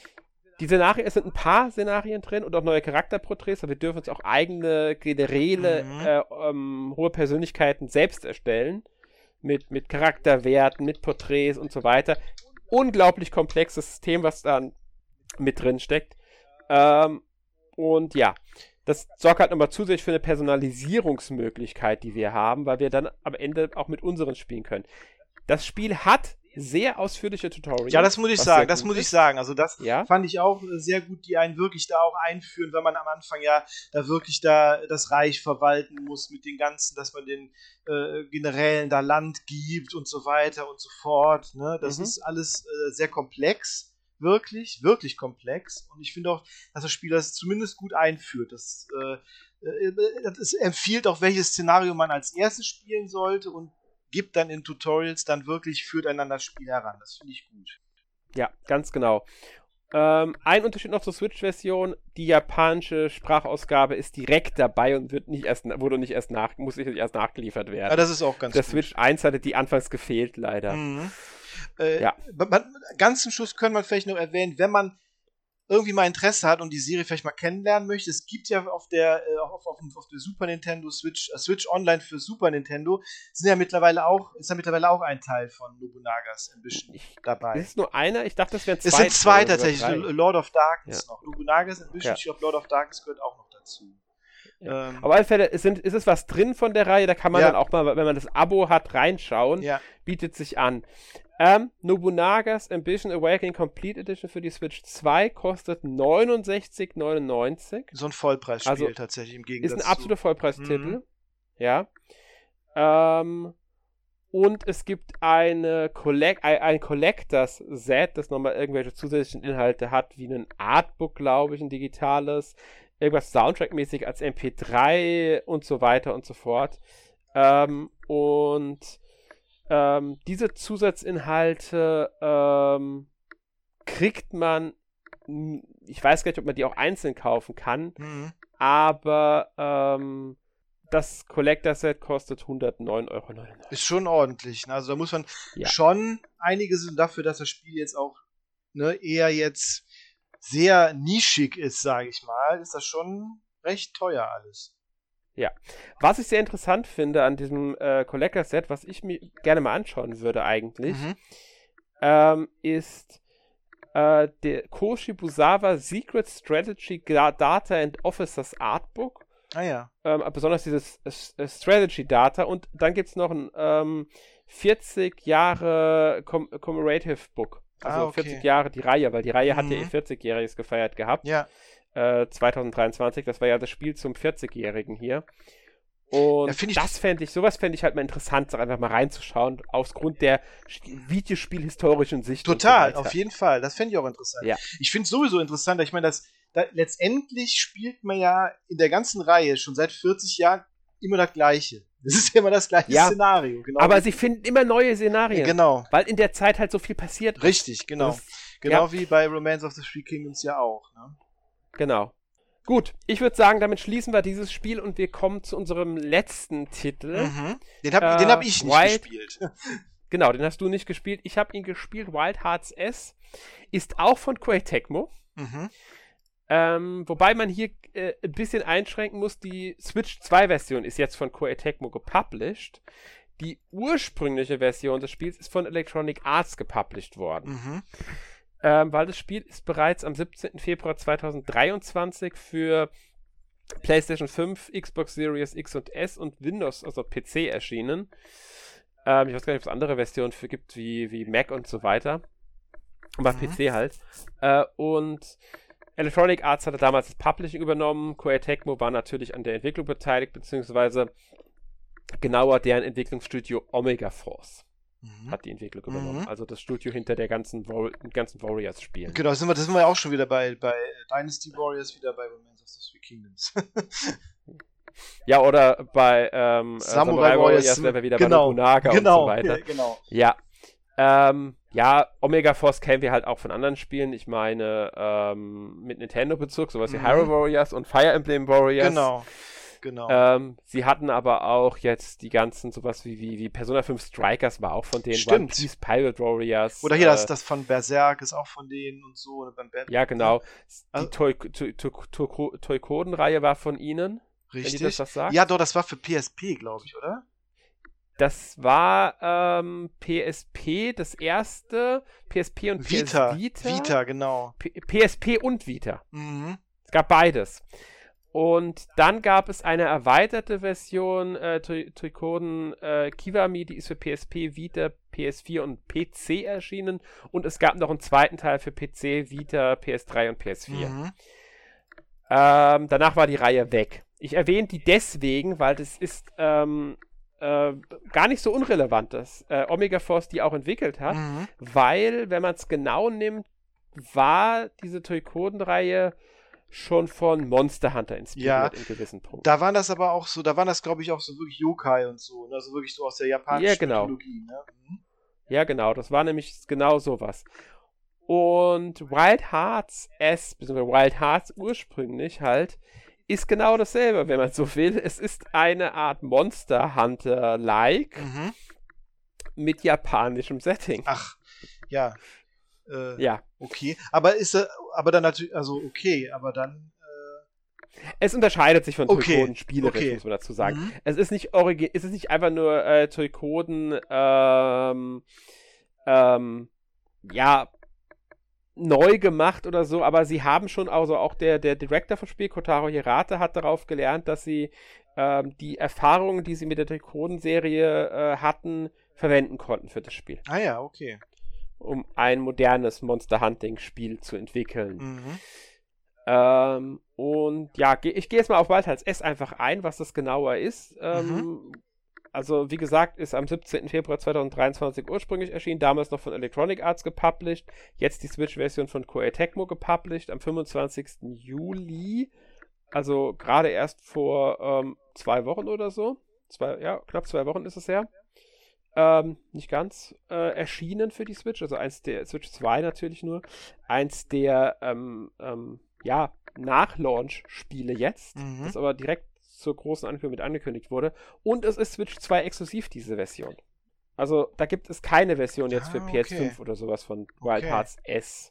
die Szenarien, es sind ein paar Szenarien drin und auch neue Charakterporträts. Aber wir dürfen uns auch eigene Generäle, mhm. äh, ähm, hohe Persönlichkeiten selbst erstellen. Mit, mit Charakterwerten, mit Porträts und so weiter. Unglaublich komplexes System, was da mit drin steckt. Ähm, Und ja, das sorgt halt nochmal zusätzlich für eine Personalisierungsmöglichkeit, die wir haben, weil wir dann am Ende auch mit unseren spielen können. Das Spiel hat sehr ausführliche Tutorials. Ja, das muss ich sagen, das muss ich sagen. Also das ja? fand ich auch sehr gut, die einen wirklich da auch einführen, wenn man am Anfang ja da wirklich da das Reich verwalten muss mit den ganzen, dass man den äh, Generälen da Land gibt und so weiter und so fort. Ne? Das mhm. ist alles äh, sehr komplex. Wirklich, wirklich komplex. Und ich finde auch, dass das Spiel das zumindest gut einführt. Das, äh, das empfiehlt auch, welches Szenario man als erstes spielen sollte und gibt dann in Tutorials dann wirklich, führt einander das Spiel heran. Das finde ich gut. Ja, ganz genau. Ähm, ein Unterschied noch zur Switch-Version: Die japanische Sprachausgabe ist direkt dabei und wird nicht erst, wurde nicht erst nach, muss nicht erst nachgeliefert werden. Ja, das ist auch ganz Der gut. Switch eins hatte die anfangs gefehlt, leider. Mhm. Äh, ja. man, ganz zum Schluss können wir vielleicht noch erwähnen, wenn man irgendwie mal Interesse hat und die Serie vielleicht mal kennenlernen möchte, es gibt ja auf der äh, auf, auf, auf der Super Nintendo Switch, äh, Switch Online für Super Nintendo, sind ja mittlerweile auch, ist ja mittlerweile auch ein Teil von Nobunagas Ambition ich, dabei. Ist es nur einer? Ich dachte, das wären zwei. Es sind zwei tatsächlich, Lord of Darkness ja. noch. Nobunagas Ambition, ja. ich glaube Lord of Darkness gehört auch noch dazu. Ja. Ähm, auf alle Fälle ist, sind, ist es was drin von der Reihe, da kann man ja. dann auch mal, wenn man das Abo hat, reinschauen. Ja. Bietet sich an. Ähm, Nobunagas Ambition Awakening Complete Edition für die Switch zwei kostet neunundsechzig neunundneunzig. So ein Vollpreisspiel also, tatsächlich im Gegensatz ist ein absoluter Vollpreistitel. Mhm. Ja. Ähm, und es gibt eine Collect ein, ein Collectors Set, das nochmal irgendwelche zusätzlichen Inhalte hat, wie ein Artbook, glaube ich, ein digitales, irgendwas Soundtrack-mäßig als M P drei und so weiter und so fort. Ähm, und Ähm, diese Zusatzinhalte ähm, kriegt man, ich weiß gar nicht, ob man die auch einzeln kaufen kann, mhm. aber ähm, das Collector-Set kostet hundertneun Euro neunundneunzig. Ist schon ordentlich, ne? Also da muss man ja. schon einiges dafür, dass das Spiel jetzt auch ne, eher jetzt sehr nischig ist, sage ich mal, ist das schon recht teuer alles. Ja, was ich sehr interessant finde an diesem äh, Collector-Set, was ich mir gerne mal anschauen würde eigentlich, mhm. ähm, ist äh, der Koshibusawa Secret Strategy Data and Officers Artbook. Ah ja. Ähm, besonders dieses äh, Strategy Data. Und dann gibt es noch ein ähm, vierzig Jahre Com- Commemorative Book. Also ah, okay. vierzig Jahre die Reihe, weil die Reihe mhm. hat ja ihr vierzigjähriges gefeiert gehabt. Ja. zwanzig dreiundzwanzig, das war ja das Spiel zum vierzigjährigen hier. Und ja, ich das fände ich, sowas fände ich halt mal interessant, einfach mal reinzuschauen, aus Grund der Videospielhistorischen Sicht. Total, so auf jeden Fall. Das fände ich auch interessant. Ja. Ich finde es sowieso interessant, ich meine, das da, letztendlich spielt man ja in der ganzen Reihe schon seit vierzig Jahren immer das Gleiche. Das ist ja immer das gleiche ja, Szenario. Genau. Aber sie finden immer neue Szenarien. Ja, genau. Weil in der Zeit halt so viel passiert. Richtig, genau. Das, genau ja. wie bei Romance of the Three Kingdoms ja auch. Ne? Genau. Gut, ich würde sagen, damit schließen wir dieses Spiel und wir kommen zu unserem letzten Titel. Mhm. Den habe äh, hab ich nicht Wild, gespielt. Genau, den hast du nicht gespielt. Ich habe ihn gespielt. Wild Hearts S ist auch von Koei Tecmo. Mhm. Ähm, wobei man hier äh, ein bisschen einschränken muss, die Switch zwei Version ist jetzt von Koei Tecmo gepublished. Die ursprüngliche Version des Spiels ist von Electronic Arts gepublished worden. Mhm. ähm, weil das Spiel ist bereits am siebzehnten Februar zweitausenddreiundzwanzig für PlayStation fünf, Xbox Series X und S und Windows, also P C erschienen. Ähm, ich weiß gar nicht, ob es andere Versionen für gibt, wie, wie Mac und so weiter. Aber mhm. P C halt. Äh, und Electronic Arts hatte damals das Publishing übernommen. Koei Tecmo war natürlich an der Entwicklung beteiligt, beziehungsweise genauer deren Entwicklungsstudio Omega Force mhm. hat die Entwicklung übernommen. Mhm. Also das Studio hinter der ganzen, War- ganzen Warriors-Spielen. Genau, das sind wir, das sind wir ja auch schon wieder bei, bei Dynasty Warriors, wieder bei Remains of the Three Kingdoms. Ja, oder bei ähm, Samurai, Samurai Warriors, Warriors wären wir wieder genau, bei Nobunaga genau, und so weiter. Ja, genau. Ja. Ähm, ja, Omega Force kennen wir halt auch von anderen Spielen. Ich meine, ähm, mit Nintendo-Bezug, sowas wie mhm. Hyrule Warriors und Fire Emblem Warriors. Genau, genau. Ähm, sie hatten aber auch jetzt die ganzen, sowas wie, wie, wie Persona fünf Strikers war auch von denen. Stimmt. One Piece Pirate Warriors. Oder hier äh, das, das von Berserk ist auch von denen und so. Oder beim Bad- ja, genau. Also, die Toykoden-Reihe war von ihnen. Richtig. Wenn die das was sagt. Ja, doch, das war für P S P, glaube ich, oder? Das war ähm, P S P, das erste, P S P und Vita. P S Vita. Vita, genau. P- PSP und Vita. Mhm. Es gab beides. Und dann gab es eine erweiterte Version, äh, Toykoden äh, Kiwami, die ist für P S P, Vita, P S vier und P C erschienen. Und es gab noch einen zweiten Teil für P C, Vita, P S drei und P S vier. Mhm. Ähm, danach war die Reihe weg. Ich erwähne die deswegen, weil das ist ähm, äh, gar nicht so unrelevant, dass äh, Omega Force die auch entwickelt hat, Mhm. weil, wenn man es genau nimmt, war diese Toykoden-Reihe schon von Monster Hunter inspiriert Ja, in gewissen Punkten. Da waren das aber auch so, da waren das, glaube ich, auch so wirklich Yokai und so, ne? Also wirklich so aus der japanischen Ja, genau. Mythologie, ne? Mhm. Ja, genau, das war nämlich genau sowas. Und Wild Hearts S, beziehungsweise Wild Hearts ursprünglich halt, ist genau dasselbe, wenn man so will. Es ist eine Art Monster Hunter-like Mhm. mit japanischem Setting. Ach, ja. Äh, Ja. Okay. Aber ist er, aber dann natürlich, also okay, aber dann. Es unterscheidet sich von Okay, Toykoden spielerisch, okay. muss man dazu sagen. Mhm. Es ist nicht origi- es ist nicht einfach nur äh, Toykoden, ähm, ähm, ja, neu gemacht oder so, aber sie haben schon, also auch der, der Director vom Spiel, Kotaro Hirata, hat darauf gelernt, dass sie ähm, die Erfahrungen, die sie mit der Toykoden-Serie äh, hatten, verwenden konnten für das Spiel. Ah ja, okay. Um ein modernes Monster-Hunting-Spiel zu entwickeln. Mhm. Ähm, und ja, ge- ich gehe jetzt mal auf Wild Hearts S einfach ein, was das genauer ist. Ähm, Mhm. Also, wie gesagt, ist am siebzehnten Februar zweitausenddreiundzwanzig ursprünglich erschienen, damals noch von Electronic Arts gepublished, jetzt die Switch-Version von Koei Tecmo gepublished, am fünfundzwanzigsten Juli, also gerade erst vor ähm, zwei Wochen oder so, zwei, ja, knapp zwei Wochen ist es her, ähm, nicht ganz, äh, erschienen für die Switch, also eins der, Switch zwei natürlich nur, eins der, ähm, ähm, ja, Nach-Launch-Spiele jetzt, Mhm. das aber direkt zur großen Ankündigung mit angekündigt wurde. Und es ist Switch zwei exklusiv, diese Version. Also da gibt es keine Version jetzt für Ah, P S fünf okay. oder sowas von Wild Okay. Hearts S.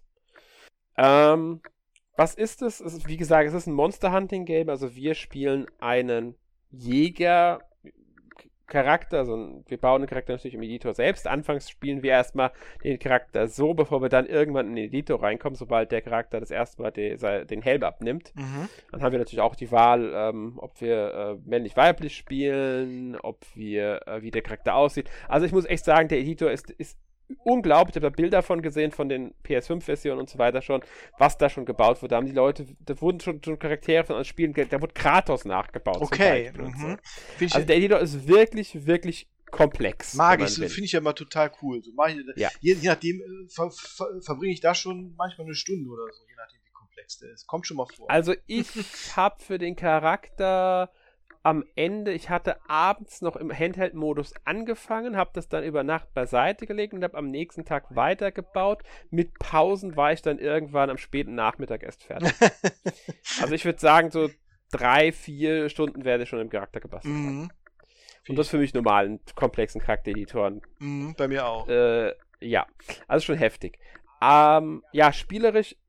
Ähm, was ist es? Es ist, wie gesagt, es ist ein Monster-Hunting-Game. Also wir spielen einen Jäger Charakter, also ein, wir bauen den Charakter natürlich im Editor selbst. Anfangs spielen wir erstmal den Charakter so, bevor wir dann irgendwann in den Editor reinkommen, sobald der Charakter das erste Mal de, sei- den Helm abnimmt. Mhm. Dann haben wir natürlich auch die Wahl, ähm, ob wir äh, männlich-weiblich spielen, ob wir, äh, wie der Charakter aussieht. Also ich muss echt sagen, der Editor ist, ist unglaublich. Ich habe da Bilder von gesehen, von den P S fünf Versionen und so weiter schon, was da schon gebaut wurde. Da haben die Leute, da wurden schon, schon Charaktere von anderen Spielen, da wurde Kratos nachgebaut. zum Okay. Beispiel und so. Mhm. Find ich, Also der Editor ist wirklich, wirklich komplex. mag wenn man ich, so will. finde ich ja immer total cool. So mach ich, Ja. je, je nachdem äh, ver, ver, verbringe ich da schon manchmal eine Stunde oder so, je nachdem wie komplex der ist. Kommt schon mal vor. Also ich habe für den Charakter am Ende, ich hatte abends noch im Handheld-Modus angefangen, habe das dann über Nacht beiseite gelegt und habe am nächsten Tag weitergebaut. Mit Pausen war ich dann irgendwann am späten Nachmittag erst fertig. Also ich würde sagen, so drei, vier Stunden werde ich schon im Charakter gebastelt haben. Mhm. Und das für mich normal in komplexen Charaktereditoren. Mhm, bei mir auch. Äh, ja, also schon heftig. Ähm, ja, spielerisch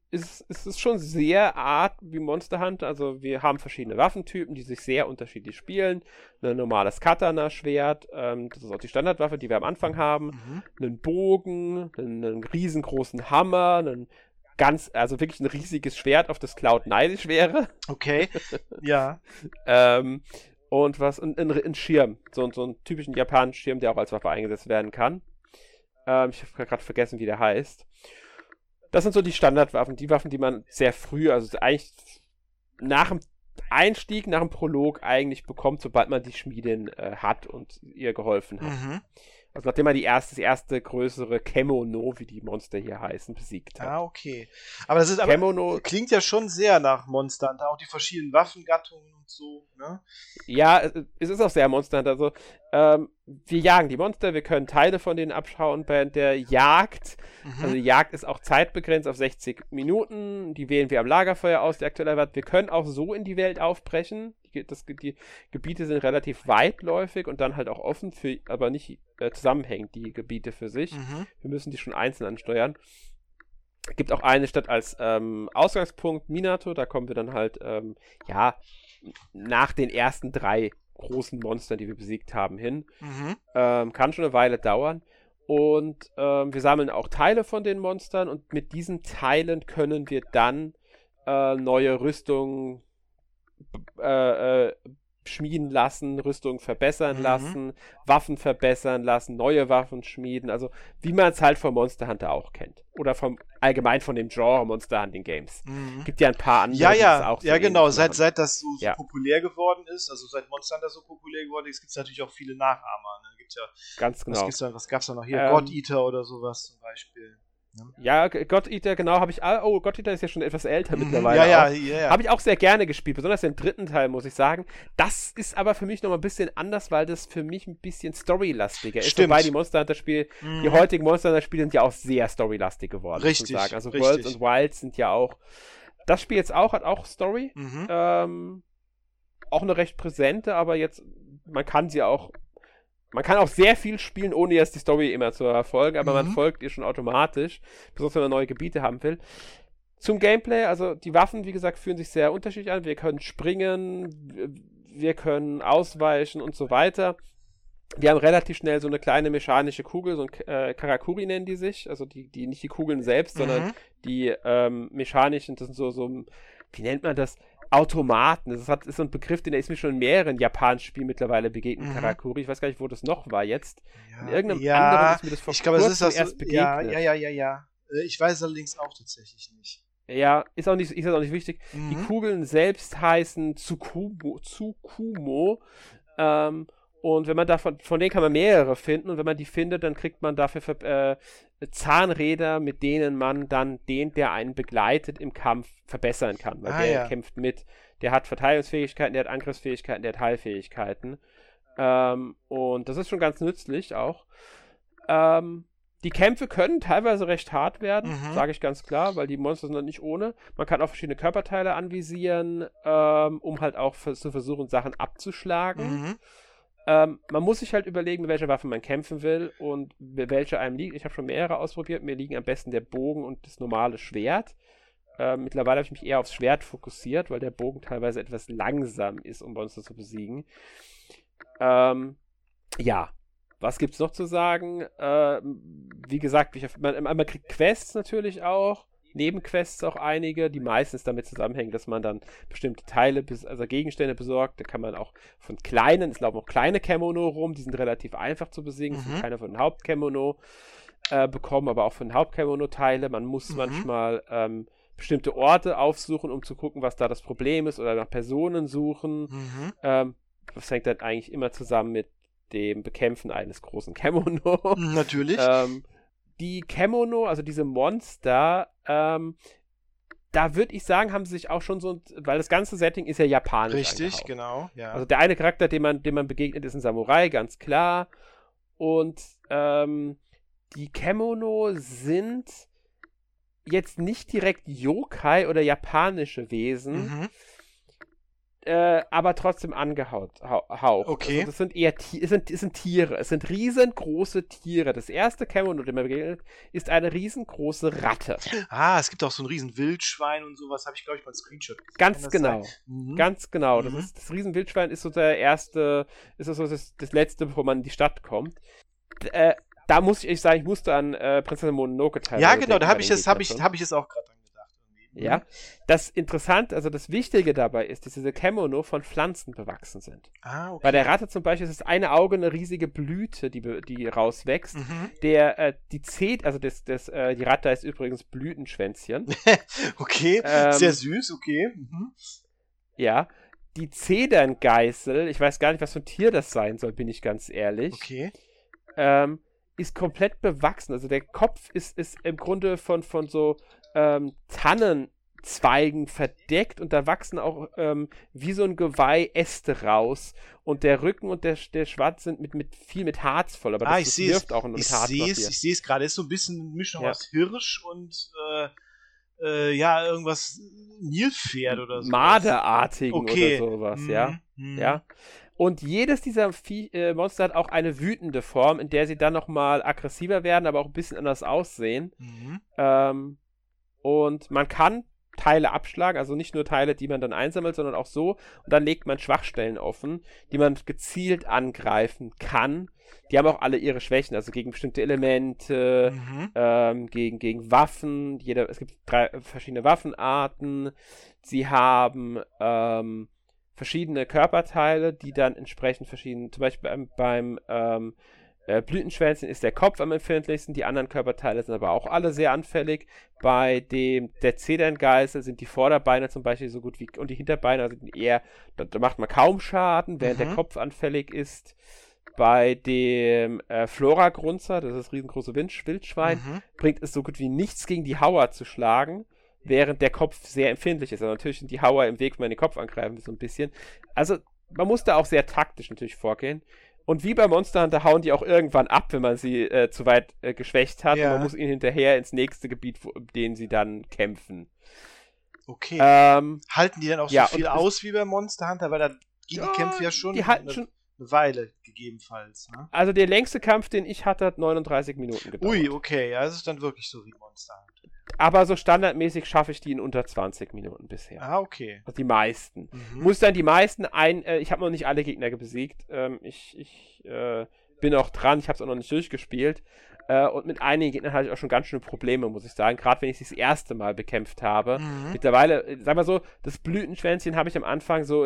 ist, ist es schon sehr Art wie Monster Hunter. Also wir haben verschiedene Waffentypen, die sich sehr unterschiedlich spielen. Ein normales Katana-Schwert, ähm, das ist auch die Standardwaffe, die wir am Anfang haben. Mhm. Einen Bogen, einen, einen riesengroßen Hammer, einen ganz, also wirklich ein riesiges Schwert, auf das Cloud neidisch wäre. Okay, ja. ähm, und was, ein, ein, ein Schirm, so, so einen typischen japanischen Schirm, der auch als Waffe eingesetzt werden kann. Ähm, ich habe gerade vergessen, wie der heißt. Das sind so die Standardwaffen, die Waffen, die man sehr früh, also eigentlich nach dem Einstieg, nach dem Prolog eigentlich bekommt, sobald man die Schmiedin äh, hat und ihr geholfen hat. Mhm. Also nachdem man die erste, das erste größere Kemono, wie die Monster hier heißen, besiegt hat. Ah, okay. Aber das ist aber, Kemono klingt ja schon sehr nach Monster Hunter, auch die verschiedenen Waffengattungen und so, ne? Ja, es ist auch sehr Monster Hunter. Also, ähm, wir jagen die Monster, wir können Teile von denen abschauen während der Jagd. Mhm. Also die Jagd ist auch zeitbegrenzt auf sechzig Minuten. Die wählen wir am Lagerfeuer aus, die aktuelle Welt. Wir können auch so in die Welt aufbrechen. Die, das, die Gebiete sind relativ weitläufig und dann halt auch offen, für, aber nicht äh, zusammenhängend, die Gebiete für sich. Mhm. Wir müssen die schon einzeln ansteuern. Es gibt auch eine Stadt als ähm, Ausgangspunkt, Minato. Da kommen wir dann halt, ähm, ja, nach den ersten drei großen Monstern, die wir besiegt haben, hin. Mhm. Ähm, kann schon eine Weile dauern. Und ähm, wir sammeln auch Teile von den Monstern und mit diesen Teilen können wir dann äh, neue Rüstungen äh, äh, schmieden lassen, Rüstungen verbessern Mhm. lassen, Waffen verbessern lassen, neue Waffen schmieden. Also wie man es halt vom Monster Hunter auch kennt. Oder vom allgemein von dem Genre Monster Hunting Games. Mhm. Gibt ja ein paar andere, Ja, die ja, das auch so ja, genau. ähnlich Seit, machen. seit das so, so Ja. populär geworden ist, also seit Monster Hunter so populär geworden ist, gibt es natürlich auch viele Nachahmer. Ne? Gibt's ja, Ganz was, genau. gibt's da, was gab's da noch hier? Ähm, God Eater oder sowas zum Beispiel. Ne? Ja, God Eater, genau, habe ich. Oh, God Eater ist ja schon etwas älter Mhm. mittlerweile. Ja, ja, auch. ja, ja. Habe ich auch sehr gerne gespielt, besonders den dritten Teil, muss ich sagen. Das ist aber für mich noch mal ein bisschen anders, weil das für mich ein bisschen storylastiger ist. Stimmt. Wobei die Monster Hunter-Spiele, Mhm. die heutigen Monster Hunter-Spiele sind ja auch sehr storylastig geworden. muss Richtig, man sagen. Also richtig. Worlds und Wilds sind ja auch. Das Spiel jetzt auch hat auch Story. Mhm. Ähm, auch eine recht präsente, aber jetzt, man kann sie auch. Man kann auch sehr viel spielen, ohne jetzt die Story immer zu verfolgen, aber man Mhm. folgt ihr schon automatisch, besonders wenn man neue Gebiete haben will. Zum Gameplay, also die Waffen, wie gesagt, fühlen sich sehr unterschiedlich an. Wir können springen, wir können ausweichen und so weiter. Wir haben relativ schnell so eine kleine mechanische Kugel, so ein äh, Karakuri nennen die sich, also die, die nicht die Kugeln selbst, sondern Mhm. die ähm, mechanischen, das sind so, so, wie nennt man das? Automaten. Das hat, ist so ein Begriff, den ist mir schon in mehreren japanischen Spielen mittlerweile begegnet, Mhm. Karakuri. Ich weiß gar nicht, wo das noch war jetzt. In Ja, irgendeinem ja, anderen ist mir das vor ich glaube, es ist kurzem das. erst Ja, begegnet. ja, ja, ja, ja. Äh, Ich weiß allerdings auch tatsächlich nicht. Ja, ist auch nicht, ist auch nicht wichtig. Mhm. Die Kugeln selbst heißen Tsukumo. Tsukumo. Ähm, und wenn man davon, von denen kann man mehrere finden und wenn man die findet, dann kriegt man dafür ver- äh, Zahnräder, mit denen man dann den, der einen begleitet im Kampf, verbessern kann. Weil Ah, der ja. kämpft mit. Der hat Verteidigungsfähigkeiten, der hat Angriffsfähigkeiten, der hat Heilfähigkeiten. Ähm, und das ist schon ganz nützlich auch. Ähm, die Kämpfe können teilweise recht hart werden, Mhm. sage ich ganz klar, weil die Monster sind halt nicht ohne. Man kann auch verschiedene Körperteile anvisieren, ähm, um halt auch für, zu versuchen, Sachen abzuschlagen. Mhm. Ähm, man muss sich halt überlegen, mit welcher Waffe man kämpfen will und welche einem liegt. Ich habe schon mehrere ausprobiert. Mir liegen am besten der Bogen und das normale Schwert. Ähm, mittlerweile habe ich mich eher aufs Schwert fokussiert, weil der Bogen teilweise etwas langsam ist, um Monster zu besiegen. Ähm, ja, was gibt's noch zu sagen? Ähm, wie gesagt, ich, man, man kriegt Quests natürlich auch, Nebenquests auch einige, die meistens damit zusammenhängen, dass man dann bestimmte Teile, bes- also Gegenstände besorgt. Da kann man auch von kleinen, es laufen auch kleine Kemono rum, die sind relativ einfach zu besiegen, Mhm. sind keine von den Hauptkemono äh, bekommen, aber auch von den Hauptkemono Teile. Man muss Mhm. manchmal ähm, bestimmte Orte aufsuchen, um zu gucken, was da das Problem ist, oder nach Personen suchen. Mhm. Ähm, das hängt dann eigentlich immer zusammen mit dem Bekämpfen eines großen Kemono. Natürlich. ähm, die Kemono, also diese Monster, ähm, da würde ich sagen, haben sie sich auch schon so, weil das ganze Setting ist ja japanisch Richtig, angehaucht. genau. Ja. Also der eine Charakter, dem man, dem man begegnet, ist ein Samurai, ganz klar. Und ähm, die Kemono sind jetzt nicht direkt Yokai oder japanische Wesen. mhm. äh, aber trotzdem angehaucht. Okay. Also das sind eher Ti- es sind, es sind Tiere. Es sind riesengroße Tiere. Das erste Kämmerno, dem mir begegnet, ist eine riesengroße Ratte. Ah, es gibt auch so ein riesen Wildschwein und sowas. Habe ich, glaube ich, mal einen Screenshot gesehen. Ganz genau. Mhm. Ganz genau. Das, Mhm. ist, das Riesenwildschwein ist so der erste, ist so das, das letzte, bevor man in die Stadt kommt. D äh, da muss ich sagen, ich musste an äh, Prinzessin Mononoke teilweise Ja, genau, denken da bei habe ich, den es- hab ich, Gegnern. hab ich es auch gerade dran gedacht. Irgendwie. Ja, das Interessante, also das Wichtige dabei ist, dass diese Kämmerno von Pflanzen bewachsen sind. Ah, okay. Bei der Ratte zum Beispiel ist das eine Auge eine riesige Blüte, die, be- die rauswächst. Mhm. Der, äh, die Zed, also das, das, äh, die Ratte heißt übrigens Blütenschwänzchen. Okay, Ähm, sehr süß, okay. Mhm. Ja. Die Zederngeißel, ich weiß gar nicht, was für ein Tier das sein soll, bin ich ganz ehrlich. Okay. Ähm, ist komplett bewachsen. Also der Kopf ist, ist im Grunde von, von so ähm, Tannenzweigen verdeckt und da wachsen auch ähm, wie so ein Geweih Äste raus. Und der Rücken und der, der Schwanz sind mit, mit viel mit Harz voll. Aber Ah, das, ich das sehe es. wirft auch nur Ich mit Harz. sehe es, ich sehe es gerade. Ist so ein bisschen eine Mischung Ja. aus Hirsch und äh, äh, ja, irgendwas Nilpferd oder so. Marderartigen Okay. oder sowas, Mhm. ja. Mhm. Ja. Und jedes dieser Vie äh, Monster hat auch eine wütende Form, in der sie dann nochmal aggressiver werden, aber auch ein bisschen anders aussehen. Mhm. Ähm, und man kann Teile abschlagen, also nicht nur Teile, die man dann einsammelt, sondern auch so. Und dann legt man Schwachstellen offen, die man gezielt angreifen kann. Die haben auch alle ihre Schwächen, also gegen bestimmte Elemente, Mhm. ähm, gegen, gegen Waffen. Jeder, es gibt drei verschiedene Waffenarten. Sie haben ähm, verschiedene Körperteile, die dann entsprechend verschieden, zum Beispiel beim, beim ähm, äh, Blütenschwänzchen ist der Kopf am empfindlichsten, die anderen Körperteile sind aber auch alle sehr anfällig. Bei dem der Zederngeißel sind die Vorderbeine zum Beispiel so gut wie, und die Hinterbeine sind eher, da, da macht man kaum Schaden, während Mhm. der Kopf anfällig ist. Bei dem äh, Flora-Grunzer, das ist das riesengroße Wind Wildschwein, Mhm. bringt es so gut wie nichts gegen die Hauer zu schlagen, während der Kopf sehr empfindlich ist. Also natürlich sind die Hauer im Weg, wenn man den Kopf angreifen will, so ein bisschen. Also man muss da auch sehr taktisch natürlich vorgehen. Und wie bei Monster Hunter hauen die auch irgendwann ab, wenn man sie äh, zu weit äh, geschwächt hat. Ja. Und man muss ihnen hinterher ins nächste Gebiet, wo, den sie dann kämpfen. Okay. Ähm, Halten die dann auch so ja, viel und- aus wie bei Monster Hunter? Weil da gehen die Ja, Kämpfe ja schon die halten eine, schon. eine Weile, gegebenenfalls. Ne? Also der längste Kampf, den ich hatte, hat neununddreißig Minuten gedauert. Ui, okay, ja, das ist dann wirklich so wie Monster Hunter. Aber so standardmäßig schaffe ich die in unter zwanzig Minuten bisher. Ah, okay. Also die meisten. Mhm. Muss dann die meisten ein, äh, ich habe noch nicht alle Gegner besiegt. Ähm, ich ich äh, bin auch dran, ich habe es auch noch nicht durchgespielt. Äh, und mit einigen Gegnern hatte ich auch schon ganz schöne Probleme, muss ich sagen. Gerade wenn ich sie das erste Mal bekämpft habe. Mhm. Mittlerweile, äh, sag mal so, das Blütenschwänzchen habe ich am Anfang so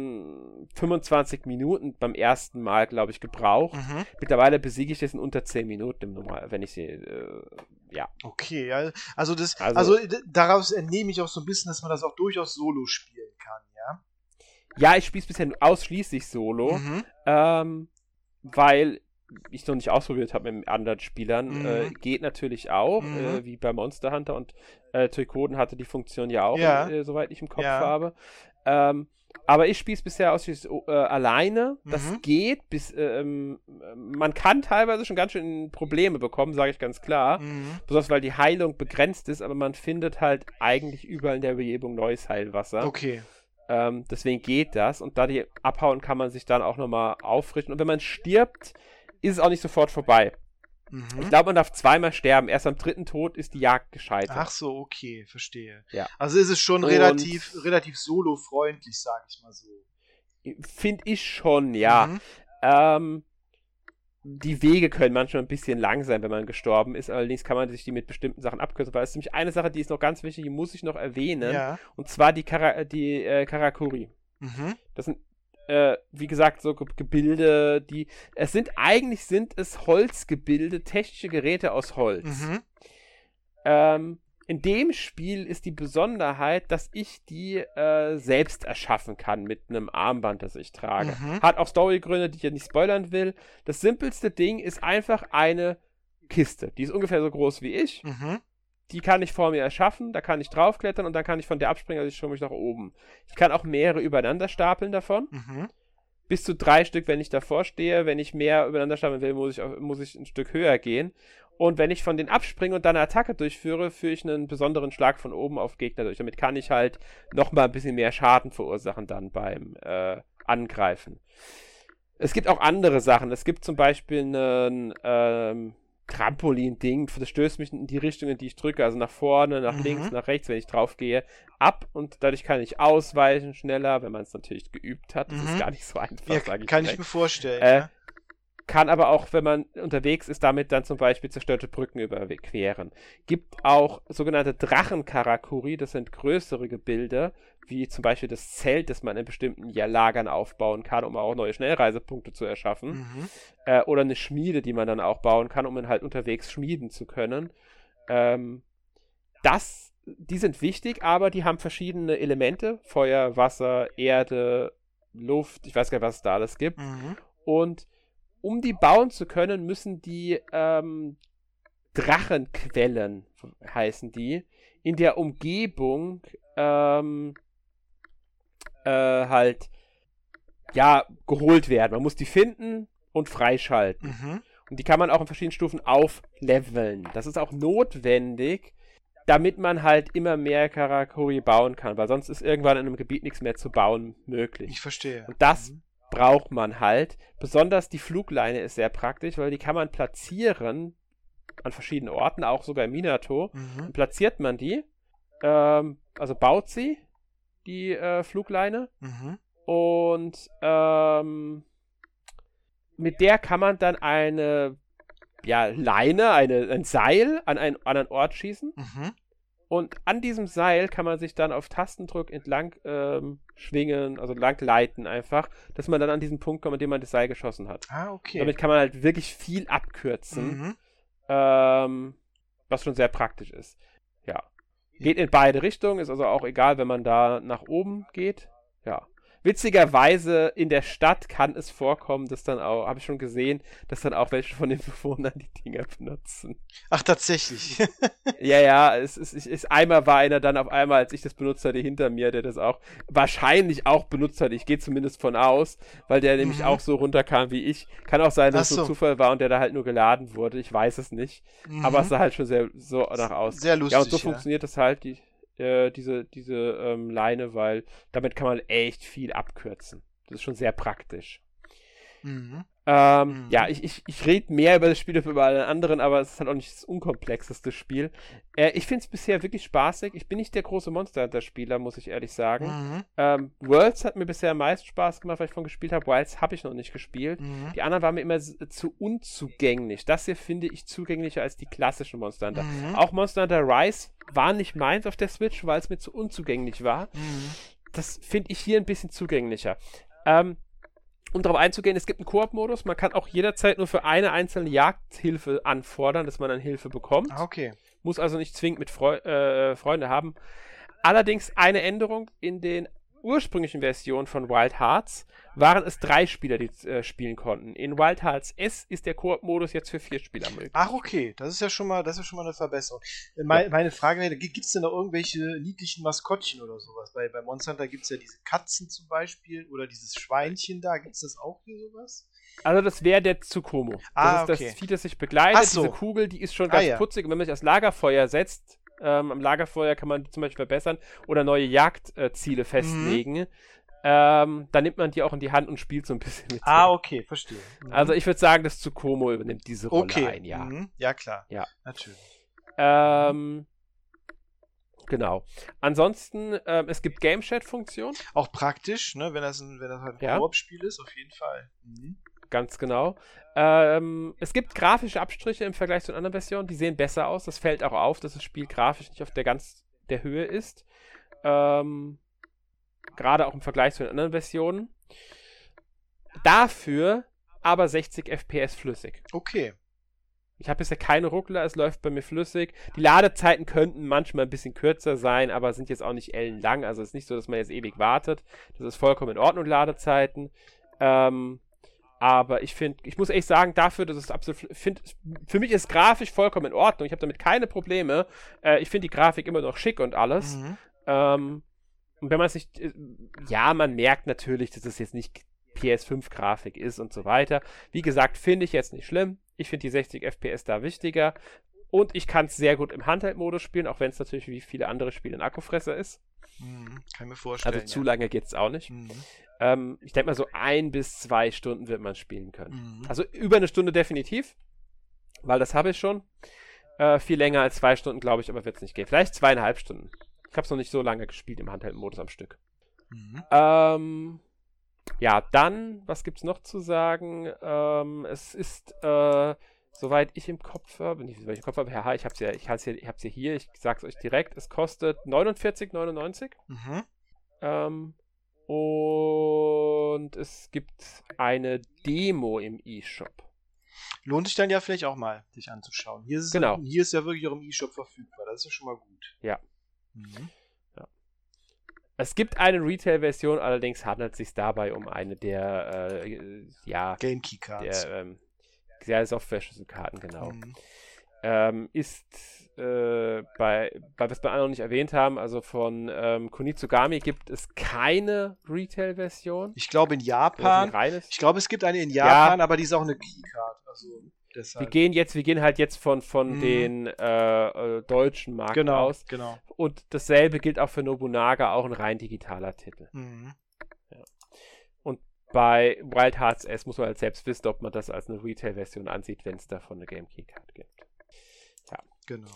in fünfundzwanzig Minuten beim ersten Mal, glaube ich, gebraucht. Mhm. Mittlerweile besiege ich das in unter zehn Minuten im Normal, wenn ich sie, äh, ja. Okay, ja, also das, Also- also, d- daraus entnehme ich auch so ein bisschen, dass man das auch durchaus solo spielen kann, ja? Ja, ich spiele es bisher ausschließlich solo. Mhm. Ähm, weil ich noch nicht ausprobiert habe mit anderen Spielern. Mhm. Äh, geht natürlich auch, Mhm. äh, wie bei Monster Hunter und äh, Toykoden hatte die Funktion ja auch, Ja. äh, soweit ich im Kopf Ja. habe. Ähm, aber ich spiele es bisher ausschließlich äh, alleine. Das Mhm. geht, bis ähm, man kann teilweise schon ganz schön Probleme bekommen, sage ich ganz klar. Mhm. Besonders weil die Heilung begrenzt ist, aber man findet halt eigentlich überall in der Umgebung neues Heilwasser. Okay. Ähm, deswegen geht das. Und da die abhauen, kann man sich dann auch nochmal aufrichten. Und wenn man stirbt, ist es auch nicht sofort vorbei. Mhm. Ich glaube, man darf zweimal sterben. Erst am dritten Tod ist die Jagd gescheitert. Ach so, okay, verstehe. Ja. Also ist es schon Und- relativ, relativ solo-freundlich, sag ich mal so. Finde ich schon, ja. Mhm. Ähm, die Wege können manchmal ein bisschen lang sein, wenn man gestorben ist. Allerdings kann man sich die mit bestimmten Sachen abkürzen. Weil es ist nämlich eine Sache, die ist noch ganz wichtig, die muss ich noch erwähnen. Ja. Und zwar die, Kara die äh, Karakuri. Mhm. Das sind, äh, wie gesagt, so Ge- Gebilde, die. Es sind eigentlich sind es Holzgebilde, technische Geräte aus Holz. Mhm. Ähm, in dem Spiel ist die Besonderheit, dass ich die äh, selbst erschaffen kann mit einem Armband, das ich trage. Mhm. Hat auch Storygründe, die ich ja nicht spoilern will. Das simpelste Ding ist einfach eine Kiste. Die ist ungefähr so groß wie ich. Mhm. Die kann ich vor mir erschaffen, da kann ich draufklettern und dann kann ich von der abspringen, also ich schaue mich nach oben. Ich kann auch mehrere übereinander stapeln davon. Mhm. Bis zu drei Stück, wenn ich davor stehe. Wenn ich mehr übereinander stapeln will, muss ich, auch, muss ich ein Stück höher gehen. Und wenn ich von denen abspringe und dann eine Attacke durchführe, führe ich einen besonderen Schlag von oben auf Gegner durch. Damit kann ich halt nochmal ein bisschen mehr Schaden verursachen dann beim äh, Angreifen. Es gibt auch andere Sachen. Es gibt zum Beispiel einen ähm, Trampolin-Ding, das stößt mich in die Richtung, in die ich drücke, also nach vorne, nach mhm. links, nach rechts, wenn ich drauf gehe, ab und dadurch kann ich ausweichen schneller, wenn man es natürlich geübt hat. Das mhm. ist gar nicht so einfach, ja, sage ich kann direkt. ich mir vorstellen. Äh, ja. Kann aber auch, wenn man unterwegs ist, damit dann zum Beispiel zerstörte Brücken überqueren. Gibt auch sogenannte Drachen-Karakuri, das sind größere Gebilde, wie zum Beispiel das Zelt, das man in bestimmten ja, Lagern aufbauen kann, um auch neue Schnellreisepunkte zu erschaffen. Mhm. Äh, oder eine Schmiede, die man dann auch bauen kann, um dann halt unterwegs schmieden zu können. Ähm, das, die sind wichtig, aber die haben verschiedene Elemente. Feuer, Wasser, Erde, Luft, ich weiß gar nicht, was es da alles gibt. Mhm. Und um die bauen zu können, müssen die ähm, Drachenquellen, heißen die, in der Umgebung ähm, äh, halt ja, geholt werden. Man muss die finden und freischalten. Mhm. Und die kann man auch in verschiedenen Stufen aufleveln. Das ist auch notwendig, damit man halt immer mehr Karakuri bauen kann, weil sonst ist irgendwann in einem Gebiet nichts mehr zu bauen möglich. Ich verstehe. Und das mhm. braucht man halt. Besonders die Flugleine ist sehr praktisch, weil die kann man platzieren an verschiedenen Orten, auch sogar im Minato. Mhm. Dann platziert man die, ähm, also baut sie, die äh, Flugleine. Mhm. Und ähm, mit der kann man dann eine ja, Leine, eine, ein Seil an einen anderen Ort schießen. Mhm. Und an diesem Seil kann man sich dann auf Tastendruck entlang ähm, schwingen, also entlang leiten einfach, dass man dann an diesen Punkt kommt, an dem man das Seil geschossen hat. Ah, okay. Damit kann man halt wirklich viel abkürzen, mhm. ähm, was schon sehr praktisch ist. Ja. Geht in beide Richtungen, ist also auch egal, wenn man da nach oben geht. Ja. Witzigerweise in der Stadt kann es vorkommen, dass dann auch, habe ich schon gesehen, dass dann auch welche von den Bewohnern die Dinger benutzen. Ach, tatsächlich? ja, ja, es ist, es ist, einmal war einer dann auf einmal, als ich das benutzt hatte, hinter mir, der das auch wahrscheinlich auch benutzt hat. Ich gehe zumindest von aus, weil der nämlich mhm. auch so runterkam wie ich. Kann auch sein, dass es so. so Zufall war und der da halt nur geladen wurde. Ich weiß es nicht. Mhm. Aber es sah halt schon sehr so nach aus. Sehr lustig, ja. Und so ja. funktioniert das halt, die Äh, diese, diese ähm, Leine, weil damit kann man echt viel abkürzen. Das ist schon sehr praktisch. Mhm. Ähm, mhm. Ja, ich, ich, ich rede mehr über das Spiel als über alle anderen, aber es ist halt auch nicht das unkomplexeste Spiel. Äh, ich finde es bisher wirklich spaßig. Ich bin nicht der große Monster Hunter-Spieler, muss ich ehrlich sagen. Mhm. Ähm, Worlds hat mir bisher am meisten Spaß gemacht, weil ich von gespielt habe. Wilds habe ich noch nicht gespielt. Mhm. Die anderen waren mir immer zu unzugänglich. Das hier finde ich zugänglicher als die klassischen Monster Hunter. Mhm. Auch Monster Hunter Rise war nicht meins auf der Switch, weil es mir zu unzugänglich war. Mhm. Das finde ich hier ein bisschen zugänglicher. Ähm, Um darauf einzugehen, es gibt einen Koop-Modus. Man kann auch jederzeit nur für eine einzelne Jagdhilfe anfordern, dass man dann Hilfe bekommt. Ah, okay. Muss also nicht zwingend mit Freu- äh, Freunde haben. Allerdings eine Änderung: in den ursprünglichen Versionen von Wild Hearts waren es drei Spieler, die äh, spielen konnten. In Wild Hearts S ist der Koop-Modus jetzt für vier Spieler möglich. Ach, okay. Das ist ja schon mal, das ist schon mal eine Verbesserung. Me- ja. Meine Frage wäre, gibt es denn noch irgendwelche niedlichen Maskottchen oder sowas? Bei, bei Monster Hunter gibt es ja diese Katzen zum Beispiel oder dieses Schweinchen da. Gibt es das auch hier sowas? Also das wäre der Tsukomo. Ah, das ist okay. das Vieh, das sich begleitet. So. Diese Kugel, die ist schon ganz ah, ja. putzig. Und wenn man sich das Lagerfeuer setzt, ähm, am Lagerfeuer kann man die zum Beispiel verbessern oder neue Jagdziele äh, festlegen. Mhm. Ähm, dann nimmt man die auch in die Hand und spielt so ein bisschen mit. Ah, okay, verstehe. Mhm. Also ich würde sagen, das Tsukomo übernimmt diese Rolle okay. ein, ja. Mhm. Ja, klar. Ja. Natürlich. Ähm, genau. Ansonsten, ähm, es gibt Game-Chat-Funktionen. Auch praktisch, ne, wenn das ein, wenn das halt ein ja. Koop-Spiel ist, auf jeden Fall. Mhm. Ganz genau. Ähm, es gibt grafische Abstriche im Vergleich zu den anderen Versionen, die sehen besser aus. Das fällt auch auf, dass das Spiel grafisch nicht auf der ganz der Höhe ist. Ähm, Gerade auch im Vergleich zu den anderen Versionen. Dafür aber sechzig F P S flüssig. Okay. Ich habe bisher keine Ruckler, es läuft bei mir flüssig. Die Ladezeiten könnten manchmal ein bisschen kürzer sein, aber sind jetzt auch nicht ellenlang. Also es ist nicht so, dass man jetzt ewig wartet. Das ist vollkommen in Ordnung, Ladezeiten. Ähm, aber ich finde, ich muss echt sagen, dafür, dass es absolut, find, für mich ist grafisch vollkommen in Ordnung. Ich habe damit keine Probleme. Äh, ich finde die Grafik immer noch schick und alles. Mhm. Ähm, Und wenn man es nicht, ja, man merkt natürlich, dass es jetzt nicht P S fünf Grafik ist und so weiter. Wie gesagt, finde ich jetzt nicht schlimm. Ich finde die sechzig F P S da wichtiger. Und ich kann es sehr gut im Handheld-Modus spielen, auch wenn es natürlich wie viele andere Spiele ein Akkufresser ist. Mhm, kann ich mir vorstellen. Also zu ja. lange geht es auch nicht. Mhm. Ähm, ich denke mal, so ein bis zwei Stunden wird man spielen können. Mhm. Also über eine Stunde definitiv, weil das habe ich schon. Äh, viel länger als zwei Stunden, glaube ich, aber wird es nicht gehen. Vielleicht zweieinhalb Stunden. Ich habe es noch nicht so lange gespielt im Handheld-Modus am Stück. Mhm. Ähm, ja, dann, was gibt's noch zu sagen? Ähm, es ist, äh, soweit ich im Kopf habe, nicht, soweit ich im Kopf habe, ja, ich hab's ja, ich hab's ja, ich hab's ja hier, ich sag's euch direkt, es kostet neunundvierzig neunundneunzig. Mhm. Ähm, und es gibt eine Demo im eShop. Lohnt sich dann ja vielleicht auch mal, dich anzuschauen. Hier ist, es Genau. ja, hier ist ja wirklich auch im eShop verfügbar. Das ist ja schon mal gut. Ja. Mhm. Es gibt eine Retail-Version, allerdings handelt es sich dabei um eine der, äh, ja, Game Key Cards. der, ähm, der Software-Schlüsselkarten, genau. Mhm. Ähm, ist äh, bei, bei, was wir auch noch nicht erwähnt haben, also von ähm, Kunitsugami gibt es keine Retail-Version. Ich glaube in Das Japan. ist ein reines. Ich glaube, es gibt eine in Japan, Ja. aber die ist auch eine Keycard. Also Wir deshalb. gehen jetzt, wir gehen halt jetzt von, von Mhm. den äh, äh, deutschen Marken Genau, aus. genau. Und dasselbe gilt auch für Nobunaga, auch ein rein digitaler Titel. Mhm. Bei Wild Hearts S muss man halt selbst wissen, ob man das als eine Retail-Version ansieht, wenn es davon eine Game Key Card gibt. Genau.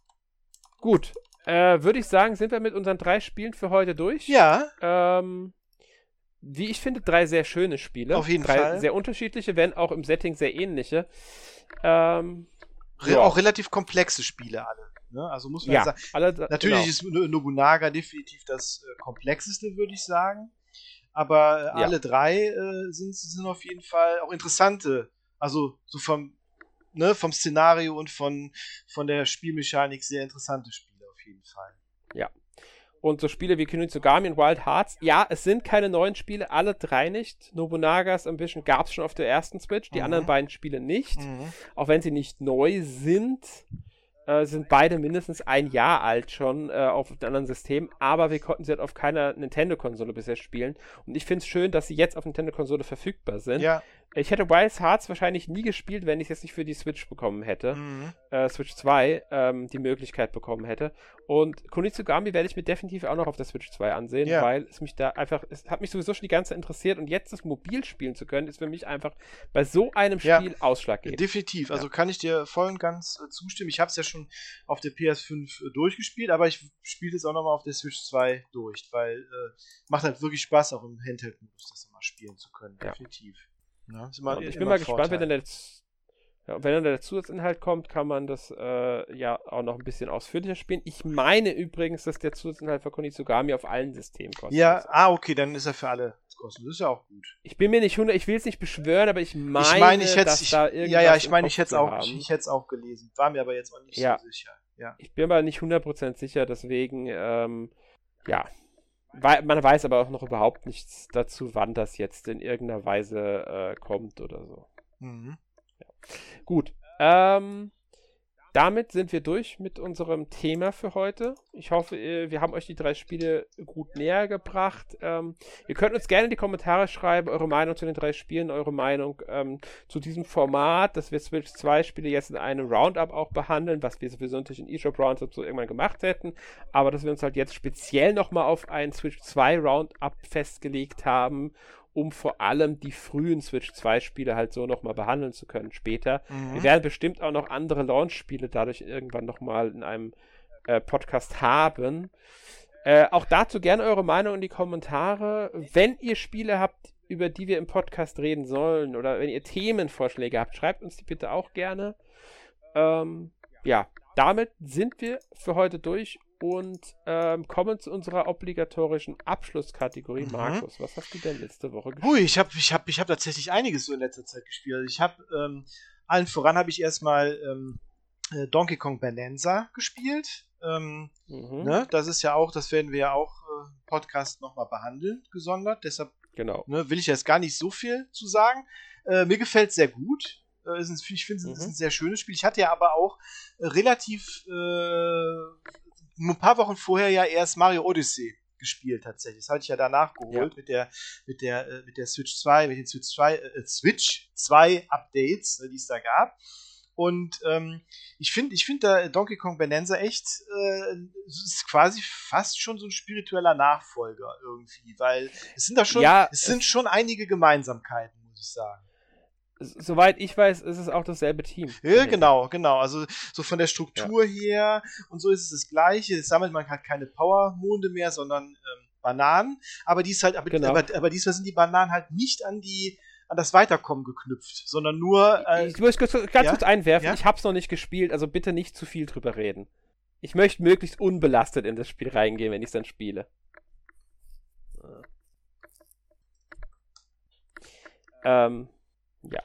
Gut, äh, würde ich sagen, sind wir mit unseren drei Spielen für heute durch. Ja, Ähm, wie ich finde, drei sehr schöne Spiele. Auf jeden drei Fall. sehr unterschiedliche, wenn auch im Setting sehr ähnliche. Ähm, re ja. auch relativ komplexe Spiele alle. Ne? Also muss man ja, sagen. alle, Natürlich genau. ist Nobunaga definitiv das äh, komplexeste, würde ich sagen. Aber äh, Ja. alle drei äh, sind, sind auf jeden Fall auch interessante. Also so vom, ne, vom Szenario und von, von der Spielmechanik sehr interessante Spiele auf jeden Fall. Ja. Und so Spiele wie Kunitsugami und Wild Hearts, ja, es sind keine neuen Spiele, alle drei nicht. Nobunagas Ambition gab es schon auf der ersten Switch, die Mhm. anderen beiden Spiele nicht. Mhm. Auch wenn sie nicht neu sind, äh, sind beide mindestens ein Jahr alt schon äh, auf einem anderen System, aber wir konnten sie halt auf keiner Nintendo-Konsole bisher spielen. Und ich finde es schön, dass sie jetzt auf Nintendo-Konsole verfügbar sind. Ja. Ich hätte Wild Hearts wahrscheinlich nie gespielt, wenn ich es jetzt nicht für die Switch bekommen hätte. Mhm. Äh, Switch zwei ähm, die Möglichkeit bekommen hätte. Und Kunitsugami werde ich mir definitiv auch noch auf der Switch zwei ansehen, Ja. weil es mich da einfach, es hat mich sowieso schon die ganze Zeit interessiert und jetzt das mobil spielen zu können, ist für mich einfach bei so einem Ja. Spiel ausschlaggebend. Definitiv, also kann ich dir voll und ganz äh, zustimmen. Ich habe es ja schon auf der P S fünf äh, durchgespielt, aber ich spiele es auch nochmal auf der Switch zwei durch, weil äh, macht halt wirklich Spaß, auch im Handheld-Modus das immer spielen zu können. Ja. Definitiv. Ja, ist immer, Und ich immer bin mal ein gespannt, Vorteil. wenn dann der, ja, wenn dann der Zusatzinhalt kommt, kann man das äh, ja auch noch ein bisschen ausführlicher spielen. Ich meine übrigens, dass der Zusatzinhalt für Kunitsugami auf allen Systemen kostet. Ja, ah, okay, dann ist er für alle kostenlos. Das ist ja auch gut. Ich bin mir nicht hundert, ich will es nicht beschwören, aber ich meine, ich meine, ich hätte dass ich, da ja, irgendwas ja, ich im meine, ich Kopf hätte zu auch, haben. ich, ich hätte es auch gelesen. War mir aber jetzt auch nicht Ja. so sicher. Ja. Ich bin aber nicht hundert Prozent sicher, deswegen, ähm, ja. Wei- Man weiß aber auch noch überhaupt nichts dazu, wann das jetzt in irgendeiner Weise äh, kommt oder so. Mhm. Gut. Ähm, damit sind wir durch mit unserem Thema für heute. Ich hoffe, ihr- wir haben euch die drei Spiele gut näher gebracht. Ähm, ihr könnt uns gerne in die Kommentare schreiben, eure Meinung zu den drei Spielen, eure Meinung ähm, zu diesem Format, dass wir Switch zwei Spiele jetzt in einem Roundup auch behandeln, was wir sowieso natürlich in eShop Roundup so irgendwann gemacht hätten, aber dass wir uns halt jetzt speziell nochmal auf einen Switch zwei Roundup festgelegt haben, um vor allem die frühen Switch zwei Spiele halt so nochmal behandeln zu können später. Mhm. Wir werden bestimmt auch noch andere Launch-Spiele dadurch irgendwann nochmal in einem äh, Podcast haben. Äh, auch dazu gerne eure Meinung in die Kommentare. Wenn ihr Spiele habt, über die wir im Podcast reden sollen, oder wenn ihr Themenvorschläge habt, schreibt uns die bitte auch gerne. Ähm, ja, damit sind wir für heute durch und ähm, kommen zu unserer obligatorischen Abschlusskategorie. Mhm. Markus, was hast du denn letzte Woche gespielt? Hui, ich habe ich hab, ich hab tatsächlich einiges so in letzter Zeit gespielt. Ich habe, ähm, allen voran habe ich erstmal ähm, äh, Donkey Kong Bonanza gespielt. Ähm, Mhm. ne? Das ist ja auch, das werden wir ja auch äh, im Podcast nochmal behandeln, gesondert. Deshalb Genau. ne, will ich jetzt gar nicht so viel zu sagen. Äh, mir gefällt es sehr gut. Äh, es ist, ich finde, es ist Mhm. ein sehr schönes Spiel. Ich hatte ja aber auch äh, relativ äh, ein paar Wochen vorher ja erst Mario Odyssey gespielt tatsächlich. Das hatte ich ja danach geholt Ja. mit der mit der äh, mit der Switch zwei, mit den Switch zwei äh, Switch zwei Updates, äh, die es da gab. Und ähm, ich finde, ich finde da Donkey Kong Bonanza echt äh, ist quasi fast schon so ein spiritueller Nachfolger irgendwie, weil es sind da schon, Ja, es sind es- schon einige Gemeinsamkeiten, muss ich sagen. S- Soweit ich weiß, ist es auch dasselbe Team. Ja, genau, genau. Also so von der Struktur her und so ist es das Gleiche. Es sammelt man halt keine Powermonde mehr, sondern ähm, Bananen. Aber dies halt, aber, Genau. aber, aber diesmal sind die Bananen halt nicht an die an das Weiterkommen geknüpft, sondern nur. Äh, Ich muss kurz, ganz ja? kurz einwerfen, Ja? ich hab's noch nicht gespielt, also bitte nicht zu viel drüber reden. Ich möchte möglichst unbelastet in das Spiel reingehen, wenn ich es dann spiele. Ähm, ja.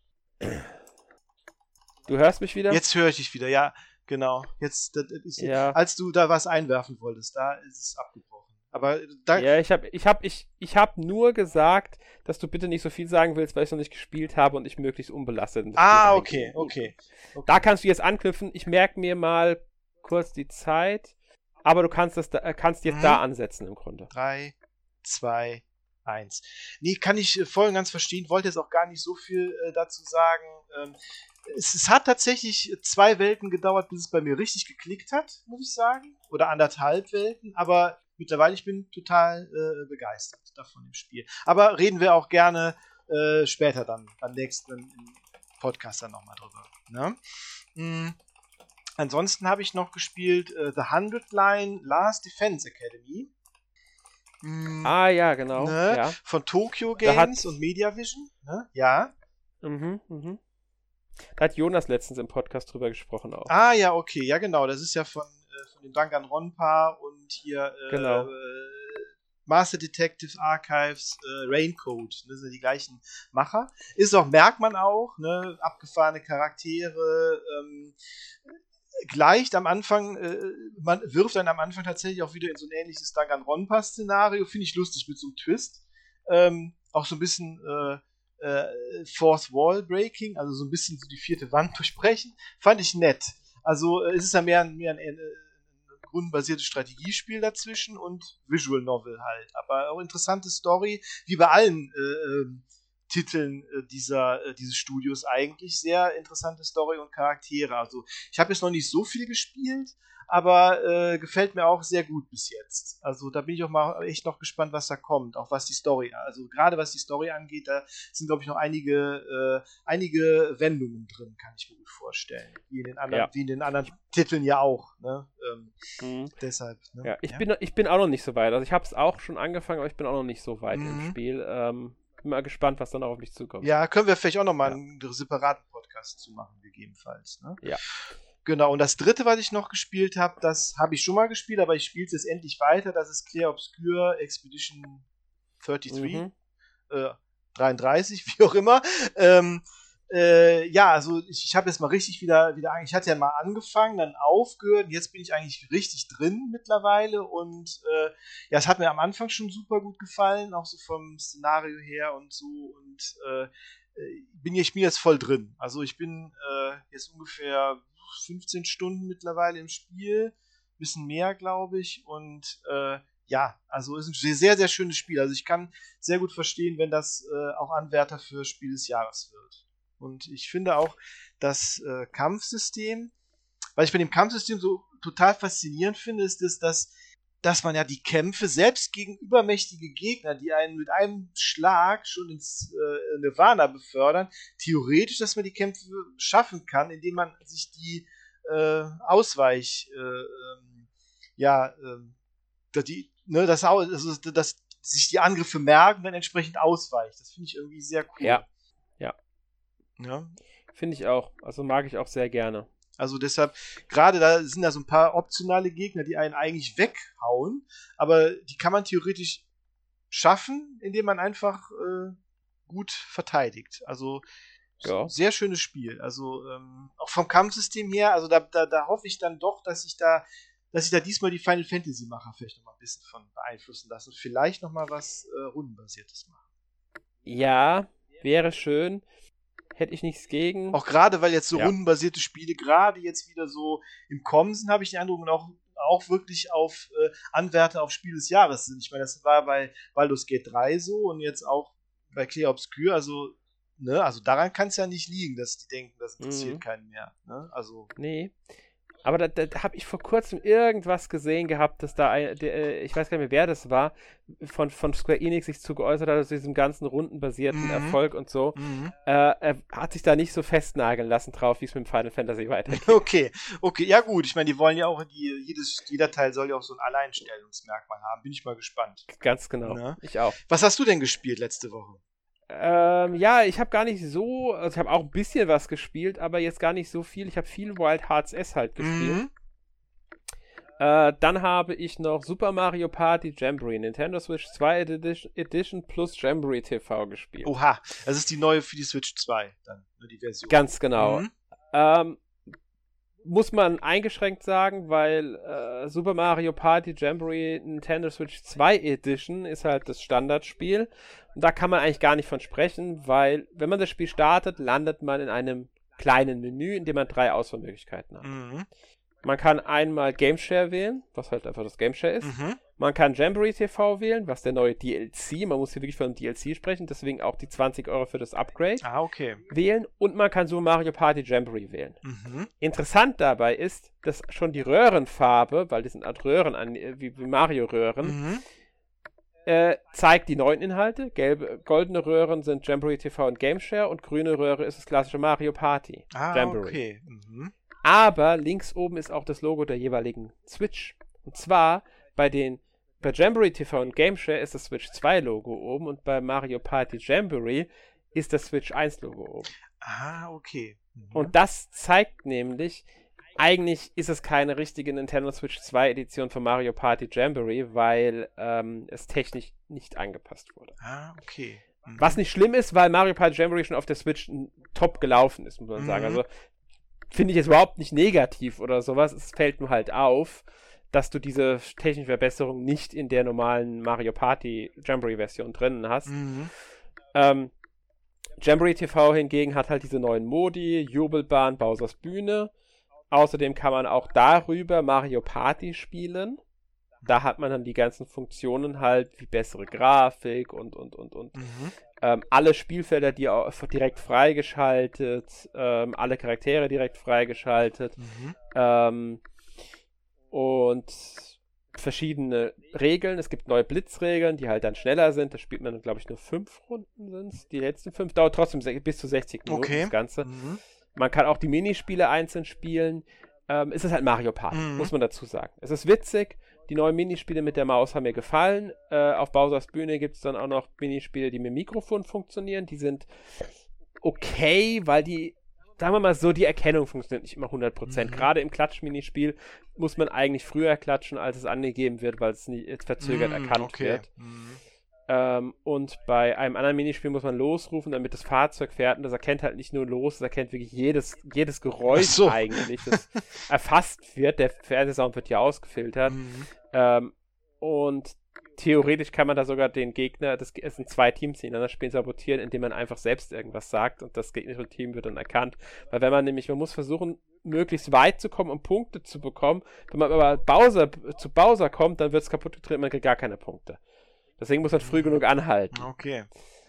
Du hörst mich wieder? Jetzt höre ich dich wieder, ja, genau. Jetzt, das, ist, Ja. als du da was einwerfen wolltest, da ist es abgebrochen. Aber da, Ja, ich habe ich hab, ich, ich hab nur gesagt, dass du bitte nicht so viel sagen willst, weil ich noch nicht gespielt habe und ich möglichst unbelastet in das ah, Spiel okay, reingehe. okay, okay. Da kannst du jetzt anknüpfen. Ich merke mir mal kurz die Zeit, aber du kannst, das da, äh, kannst jetzt Mhm. da ansetzen im Grunde. drei, zwei, eins. Nee, kann ich äh, voll und ganz verstehen. Wollte jetzt auch gar nicht so viel äh, dazu sagen. Ähm, es, es hat tatsächlich zwei Welten gedauert, bis es bei mir richtig geklickt hat, muss ich sagen. Oder anderthalb Welten. Aber mittlerweile, ich bin total äh, begeistert davon im Spiel. Aber reden wir auch gerne äh, später dann, beim nächsten im Podcast dann nochmal drüber. Ne? Mhm. Ansonsten habe ich noch gespielt äh, The Hundred Line Last Defense Academy. Mm, Ah, ja, genau. ne? Ja. Von Tokyo Da Games hat- und Mediavision. Ne? Ja. Mhm, mhm. Da hat Jonas letztens im Podcast drüber gesprochen auch. Ah, ja, okay. Ja, genau. Das ist ja von, äh, von dem Danganronpa und hier äh, Genau. äh, Master Detective Archives, äh, Raincoat. Das sind ja die gleichen Macher. Ist auch, merkt man auch, ne? Abgefahrene Charaktere, ähm, gleicht am Anfang, äh, man wirft dann am Anfang tatsächlich auch wieder in so ein ähnliches Danganronpa-Szenario, finde ich lustig mit so einem Twist. Ähm, auch so ein bisschen äh, äh, Fourth Wall Breaking, also so ein bisschen so die vierte Wand durchbrechen, fand ich nett. Also äh, es ist ja mehr, ein- mehr ein, ein, ein grundbasiertes Strategiespiel dazwischen und Visual Novel halt. Aber auch interessante Story, wie bei allen äh, ähm, Titeln äh, dieser, äh, dieses Studios eigentlich. Sehr interessante Story und Charaktere. Also ich habe jetzt noch nicht so viel gespielt, aber äh, gefällt mir auch sehr gut bis jetzt. Also da bin ich auch mal echt noch gespannt, was da kommt, auch was die Story, also gerade was die Story angeht, da sind glaube ich noch einige, äh, einige Wendungen drin, kann ich mir gut vorstellen. Wie in den anderen, Ja. wie in den anderen Titeln ja auch. Ne? Ähm, Mhm. deshalb. Ne? Ja, ich, Bin, ich bin auch noch nicht so weit. Also ich habe es auch schon angefangen, aber ich bin auch noch nicht so weit Mhm. im Spiel. Ähm, bin mal gespannt, was dann auch auf mich zukommt. Ja, können wir vielleicht auch nochmal Ja. einen separaten Podcast zu machen, gegebenenfalls. Ne? Ja. Genau, und das dritte, was ich noch gespielt habe, das habe ich schon mal gespielt, aber ich spiele es jetzt endlich weiter. Das ist Clear Obscure Expedition dreiunddreißig, Mhm. äh, dreiunddreißig, wie auch immer. Ähm, äh, ja, also ich, ich habe jetzt mal richtig wieder, wieder, ich hatte ja mal angefangen, dann aufgehört, und jetzt bin ich eigentlich richtig drin mittlerweile und äh, ja, es hat mir am Anfang schon super gut gefallen, auch so vom Szenario her und so und äh, bin ich bin jetzt voll drin. Also ich bin äh, jetzt ungefähr fünfzehn Stunden mittlerweile im Spiel, bisschen mehr, glaube ich, und äh, ja, also ist ein sehr, sehr schönes Spiel. Also ich kann sehr gut verstehen, wenn das äh, auch Anwärter für Spiel des Jahres wird. Und ich finde auch das äh, Kampfsystem, was ich bei dem Kampfsystem so total faszinierend finde, ist es, dass, dass man ja die Kämpfe selbst gegen übermächtige Gegner, die einen mit einem Schlag schon ins äh, Nirvana befördern, theoretisch, dass man die Kämpfe schaffen kann, indem man sich die äh, Ausweich, äh, ähm, ja, äh, die, ne, das, also, dass sich die Angriffe merken, dann entsprechend ausweicht. Das finde ich irgendwie sehr cool. Ja. Ja. Ja. Finde ich auch. Also mag ich auch sehr gerne. Also deshalb, gerade da sind da so ein paar optionale Gegner, die einen eigentlich weghauen, aber die kann man theoretisch schaffen, indem man einfach äh, gut verteidigt. Also Ja. sehr schönes Spiel. Also ähm, auch vom Kampfsystem her, also da, da, da hoffe ich dann doch, dass ich da, dass ich da diesmal die Final Fantasy Macher vielleicht noch mal ein bisschen von beeinflussen lasse und vielleicht noch mal was äh, rundenbasiertes machen. Ja, wäre schön. Hätte ich nichts gegen. Auch gerade, weil jetzt so Ja. rundenbasierte Spiele gerade jetzt wieder so im Kommen sind, habe ich den Eindruck, und auch, auch wirklich auf äh, Anwärter auf Spiel des Jahres sind. Ich meine, das war bei Baldur's Gate drei so und jetzt auch bei Clair Obscur, also ne, also daran kann es ja nicht liegen, dass die denken, das interessiert mhm. keinen mehr. Ne? Also nee. Aber da, da, da habe ich vor kurzem irgendwas gesehen gehabt, dass da, ein, der, ich weiß gar nicht mehr, wer das war, von, von Square Enix sich zu geäußert hat, zu diesem ganzen rundenbasierten mhm. Erfolg und so. Mhm. Äh, er hat sich da nicht so festnageln lassen drauf, wie es mit dem Final Fantasy weitergeht. Okay, okay, ja gut. Ich meine, die wollen ja auch, die, jedes, jeder Teil soll ja auch so ein Alleinstellungsmerkmal haben. Bin ich mal gespannt. Ganz genau, ja. Ich auch. Was hast du denn gespielt letzte Woche? Ähm, ja, ich habe gar nicht so, also ich habe auch ein bisschen was gespielt, aber jetzt gar nicht so viel. Ich habe viel Wild Hearts S halt gespielt. Mhm. Äh, dann habe ich noch Super Mario Party Jamboree, Nintendo Switch zwei Edition, Edition plus Jamboree T V gespielt. Oha, das ist die neue für die Switch zwei, dann, die Version. Ganz genau. Mhm. Ähm, muss man eingeschränkt sagen, weil äh, Super Mario Party Jamboree Nintendo Switch zwei Edition ist halt das Standardspiel. Und da kann man eigentlich gar nicht von sprechen, weil wenn man das Spiel startet, landet man in einem kleinen Menü, in dem man drei Auswahlmöglichkeiten hat. Mhm. Man kann einmal Game Share wählen, was halt einfach das Game Share ist. Mhm. Man kann Jamboree T V wählen, was der neue D L C, man muss hier wirklich von einem D L C sprechen, deswegen auch die zwanzig Euro für das Upgrade ah, okay. wählen. Und man kann Super Mario Party Jamboree wählen. Mhm. Interessant dabei ist, dass schon die Röhrenfarbe, weil die sind halt Röhren, an, wie, wie Mario-Röhren, mhm. äh, zeigt die neuen Inhalte. Gelbe, goldene Röhren sind Jamboree T V und Game Share und grüne Röhre ist das klassische Mario Party ah, Jamboree. Okay. Mhm. Aber links oben ist auch das Logo der jeweiligen Switch. Und zwar bei den bei Jamboree T V und Game Share ist das Switch zwei Logo oben und bei Mario Party Jamboree ist das Switch eins Logo oben. Ah, okay. Mhm. Und das zeigt nämlich, eigentlich ist es keine richtige Nintendo Switch zwei Edition von Mario Party Jamboree, weil ähm, es technisch nicht angepasst wurde. Ah, okay. Mhm. Was nicht schlimm ist, weil Mario Party Jamboree schon auf der Switch top gelaufen ist, muss man mhm. sagen. Also finde ich jetzt überhaupt nicht negativ oder sowas. Es fällt nur halt auf, dass du diese technische Verbesserung nicht in der normalen Mario Party Jamboree-Version drinnen hast. Mhm. Ähm, Jamboree T V hingegen hat halt diese neuen Modi, Jubelbahn, Bowsers Bühne. Außerdem kann man auch darüber Mario Party spielen. Da hat man dann die ganzen Funktionen halt, wie bessere Grafik und, und, und, und. Mhm. Ähm, alle Spielfelder, die auch direkt freigeschaltet, ähm, alle Charaktere direkt freigeschaltet. Mhm. Ähm, und verschiedene Regeln. Es gibt neue Blitzregeln, die halt dann schneller sind. Da spielt man, glaube ich, nur fünf Runden sind's. Die letzten fünf dauert trotzdem bis zu sechzig Minuten okay. das Ganze. Mhm. Man kann auch die Minispiele einzeln spielen. Ähm, es ist halt Mario Party, mhm. muss man dazu sagen. Es ist witzig. Die neuen Minispiele mit der Maus haben mir gefallen. Äh, auf Bowsers Bühne gibt es dann auch noch Minispiele, die mit Mikrofon funktionieren. Die sind okay, weil die, sagen wir mal so, die Erkennung funktioniert nicht immer hundert Prozent. Mhm. Gerade im Klatsch-Minispiel muss man eigentlich früher klatschen, als es angegeben wird, weil es nicht jetzt verzögert mhm, erkannt okay. wird. Mhm. Ähm, und bei einem anderen Minispiel muss man losrufen, damit das Fahrzeug fährt. Und das erkennt halt nicht nur los, es erkennt wirklich jedes, jedes Geräusch so. eigentlich, das erfasst wird. Der Fernsehsound wird ja ausgefiltert. Mhm. Ähm, und theoretisch kann man da sogar den Gegner, das, es sind zwei Teams, die einander spielen, sabotieren, indem man einfach selbst irgendwas sagt und das gegnerische Team wird dann erkannt. Weil wenn man nämlich, man muss versuchen, möglichst weit zu kommen, um Punkte zu bekommen. Wenn man aber Bowser, zu Bowser kommt, dann wird es kaputt getreten, man kriegt gar keine Punkte. Deswegen muss man früh genug anhalten. Okay.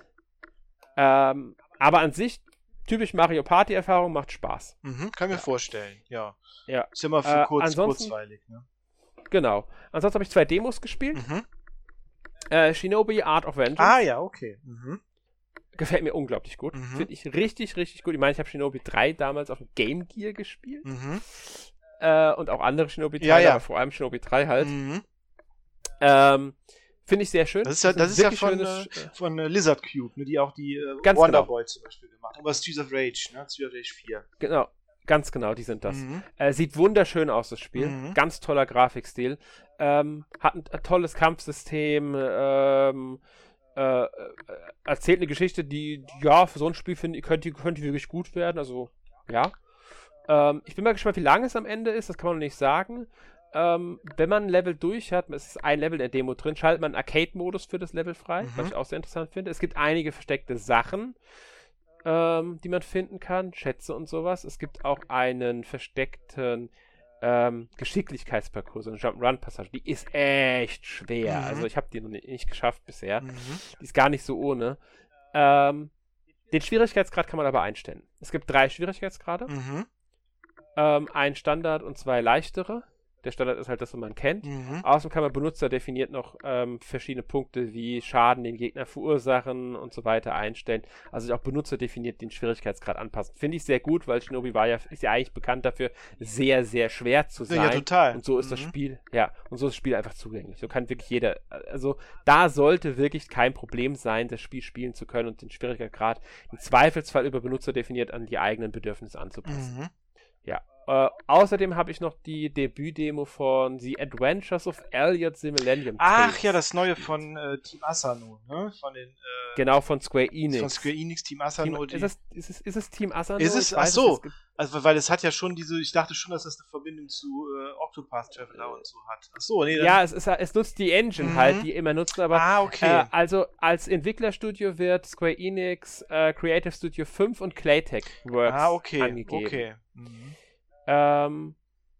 Ähm, aber an sich, typisch Mario Party-Erfahrung, macht Spaß. Mhm, kann mir ja. vorstellen, ja. ja. Ist ja mal für äh, kurz, kurzweilig, ne? Genau. Ansonsten habe ich zwei Demos gespielt. Mhm. Äh, Shinobi Art of Vengeance. Ah ja, okay. Mhm. Gefällt mir unglaublich gut. Mhm. Finde ich richtig, richtig gut. Ich meine, ich habe Shinobi drei damals auf dem Game Gear gespielt. Mhm. Äh, und auch andere Shinobi-Teile, ja, ja. aber vor allem Shinobi drei halt. Mhm. Ähm, Finde ich sehr schön. Das ist ja, das ist ja von, schönes, äh, von äh, Lizard Cube, ne, die auch die äh, Wonderboy genau. zum Beispiel gemacht haben. Aber Streets of Rage, ne? Streets of Rage vier. Genau, ganz genau, die sind das. Mhm. Äh, sieht wunderschön aus, das Spiel. Mhm. Ganz toller Grafikstil. Ähm, hat ein, ein tolles Kampfsystem. Ähm, äh, erzählt eine Geschichte, die, ja, für so ein Spiel finde ich, könnte, könnte wirklich gut werden. Also, ja. Ähm, ich bin mal gespannt, wie lang es am Ende ist. Das kann man noch nicht sagen. Ähm, wenn man ein Level durch hat, es ist ein Level in der Demo drin, schaltet man einen Arcade-Modus für das Level frei, mhm. was ich auch sehr interessant finde. Es gibt einige versteckte Sachen, ähm, die man finden kann, Schätze und sowas. Es gibt auch einen versteckten ähm, Geschicklichkeitsparcours, so eine Jump-Run-Passage, die ist echt schwer. Mhm. Also ich habe die noch nicht, nicht geschafft bisher. Mhm. Die ist gar nicht so ohne. Ähm, den Schwierigkeitsgrad kann man aber einstellen. Es gibt drei Schwierigkeitsgrade. Mhm. Ähm, ein Standard und zwei leichtere. Der Standard ist halt das, was man kennt. Mhm. Außerdem kann man benutzerdefiniert noch ähm, verschiedene Punkte wie Schaden den Gegner verursachen und so weiter einstellen. Also auch benutzerdefiniert den Schwierigkeitsgrad anpassen. Finde ich sehr gut, weil Shinobi war ja, ist ja eigentlich bekannt dafür, sehr, sehr schwer zu sein. Ja, total. Und so ist mhm. das Spiel, ja, und so ist das Spiel einfach zugänglich. So kann wirklich jeder, also da sollte wirklich kein Problem sein, das Spiel spielen zu können und den Schwierigkeitsgrad im Zweifelsfall über benutzerdefiniert an die eigenen Bedürfnisse anzupassen. Mhm. Ja. Äh, außerdem habe ich noch die Debütdemo von The Adventures of Elliot the Millennium Ach Tales ja, das neue gespielt. von äh, Team Asano, ne? Von den, äh, Genau, von Square Enix. Von Square Enix, Team Asano. Team, ist, es, ist, es, ist es Team Asano? Ist es? Ich Ach weiß, so. es gibt, also, weil es hat ja schon diese, ich dachte schon, dass das eine Verbindung zu äh, Octopath Traveler und so hat. Ach so, nee. Dann, ja, es, ist, es nutzt die Engine Mhm. halt, die immer nutzt, aber ah, okay. äh, also als Entwicklerstudio wird Square Enix, äh, Creative Studio fünf und Claytek Works ah, okay. angegeben. Okay. Mhm. Ähm,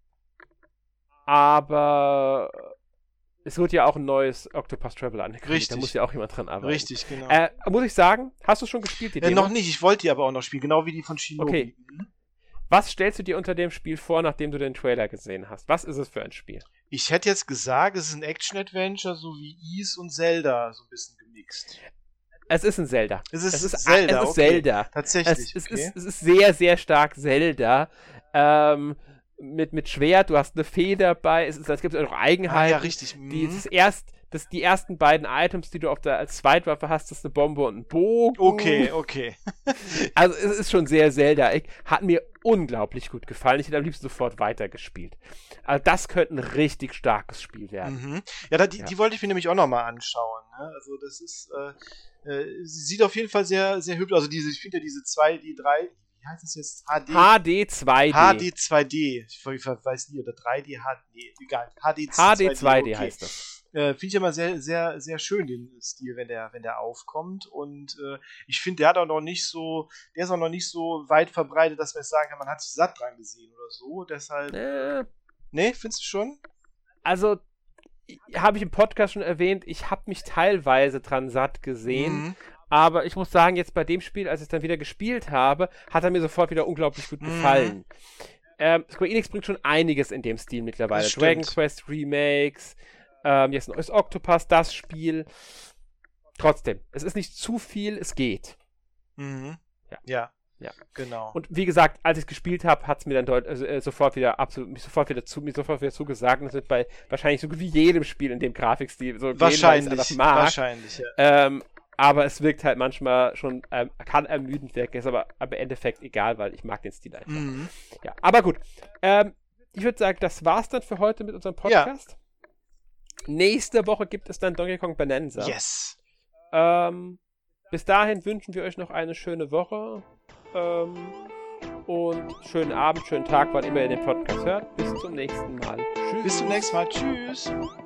aber es wird ja auch ein neues Octopath Traveler angekündigt. Richtig. Da muss ja auch jemand dran arbeiten. Richtig, genau. Äh, muss ich sagen, hast du schon gespielt, die äh, Demo? noch nicht, ich wollte die aber auch noch spielen, genau wie die von Shinobi. Okay. Mhm. Was stellst du dir unter dem Spiel vor, nachdem du den Trailer gesehen hast? Was ist es für ein Spiel? Ich hätte jetzt gesagt, es ist ein Action-Adventure, so wie Ys und Zelda, so ein bisschen gemixt. Es ist ein Zelda. Es ist, es ist Zelda, Es ist okay. Zelda. Tatsächlich. Es, es, okay. ist, es ist sehr, sehr stark Zelda. Ähm, mit, mit Schwert, du hast eine Feder bei, es, ist, es gibt auch noch Eigenheiten. Ah, ja, richtig. Mhm. Die, das erst, das, die ersten beiden Items, die du auf der, als Zweitwaffe hast, das ist eine Bombe und ein Bogen. Okay, okay. Also es ist schon sehr Zelda. Ich, hat mir unglaublich gut gefallen. Ich hätte am liebsten sofort weitergespielt. Also das könnte ein richtig starkes Spiel werden. Mhm. Ja, da, die, Ja. die wollte ich mir nämlich auch nochmal anschauen. Ne? Also das ist, äh, äh, sie sieht auf jeden Fall sehr, sehr hübsch. Also diese, ich finde ja diese zwei, die drei, wie heißt das jetzt? H D? H D zwei D. H D zwei D. Ich weiß nie, oder drei D, H D, nee, egal. H D zwei D, H D zwei D okay. heißt das. Äh, finde ich immer sehr, sehr, sehr schön, den Stil, wenn der, wenn der aufkommt. Und äh, ich finde, der hat auch noch nicht so, der ist auch noch nicht so weit verbreitet, dass man jetzt sagen kann, man hat sich satt dran gesehen oder so. Deshalb. Äh, Nee, findest du schon? also, habe ich im Podcast schon erwähnt, ich habe mich teilweise dran satt gesehen. Mhm. Aber ich muss sagen, jetzt bei dem Spiel, als ich es dann wieder gespielt habe, hat er mir sofort wieder unglaublich gut Mhm. gefallen. Ähm, Square Enix bringt schon einiges in dem Stil mittlerweile. Das Dragon stimmt. Quest Remakes, ähm, jetzt ein neues Octopus, das Spiel. Trotzdem, es ist nicht zu viel, es geht. Mhm. Ja. Ja. Ja. Genau. Und wie gesagt, als ich es gespielt habe, hat es mir dann deut- also, äh, sofort wieder absolut, mich sofort wieder zu, mir sofort wieder zugesagt. Und das wird bei wahrscheinlich so gut wie jedem Spiel in dem Grafikstil so wahrscheinlich. gehen, weil ich es einfach mag. Wahrscheinlich, ja. Ähm, aber es wirkt halt manchmal schon, ähm, kann ermüdend wirken, ist aber, aber im Endeffekt egal, weil ich mag den Stil einfach. Mhm. Ja, aber gut. Ähm, ich würde sagen, das war's dann für heute mit unserem Podcast. Nächste Woche gibt es dann Donkey Kong Bonanza. Yes. Ähm, bis dahin wünschen wir euch noch eine schöne Woche. Ähm, und schönen Abend, schönen Tag, wann immer ihr den Podcast hört. Bis zum nächsten Mal. Tschüss. Bis zum nächsten Mal. Tschüss.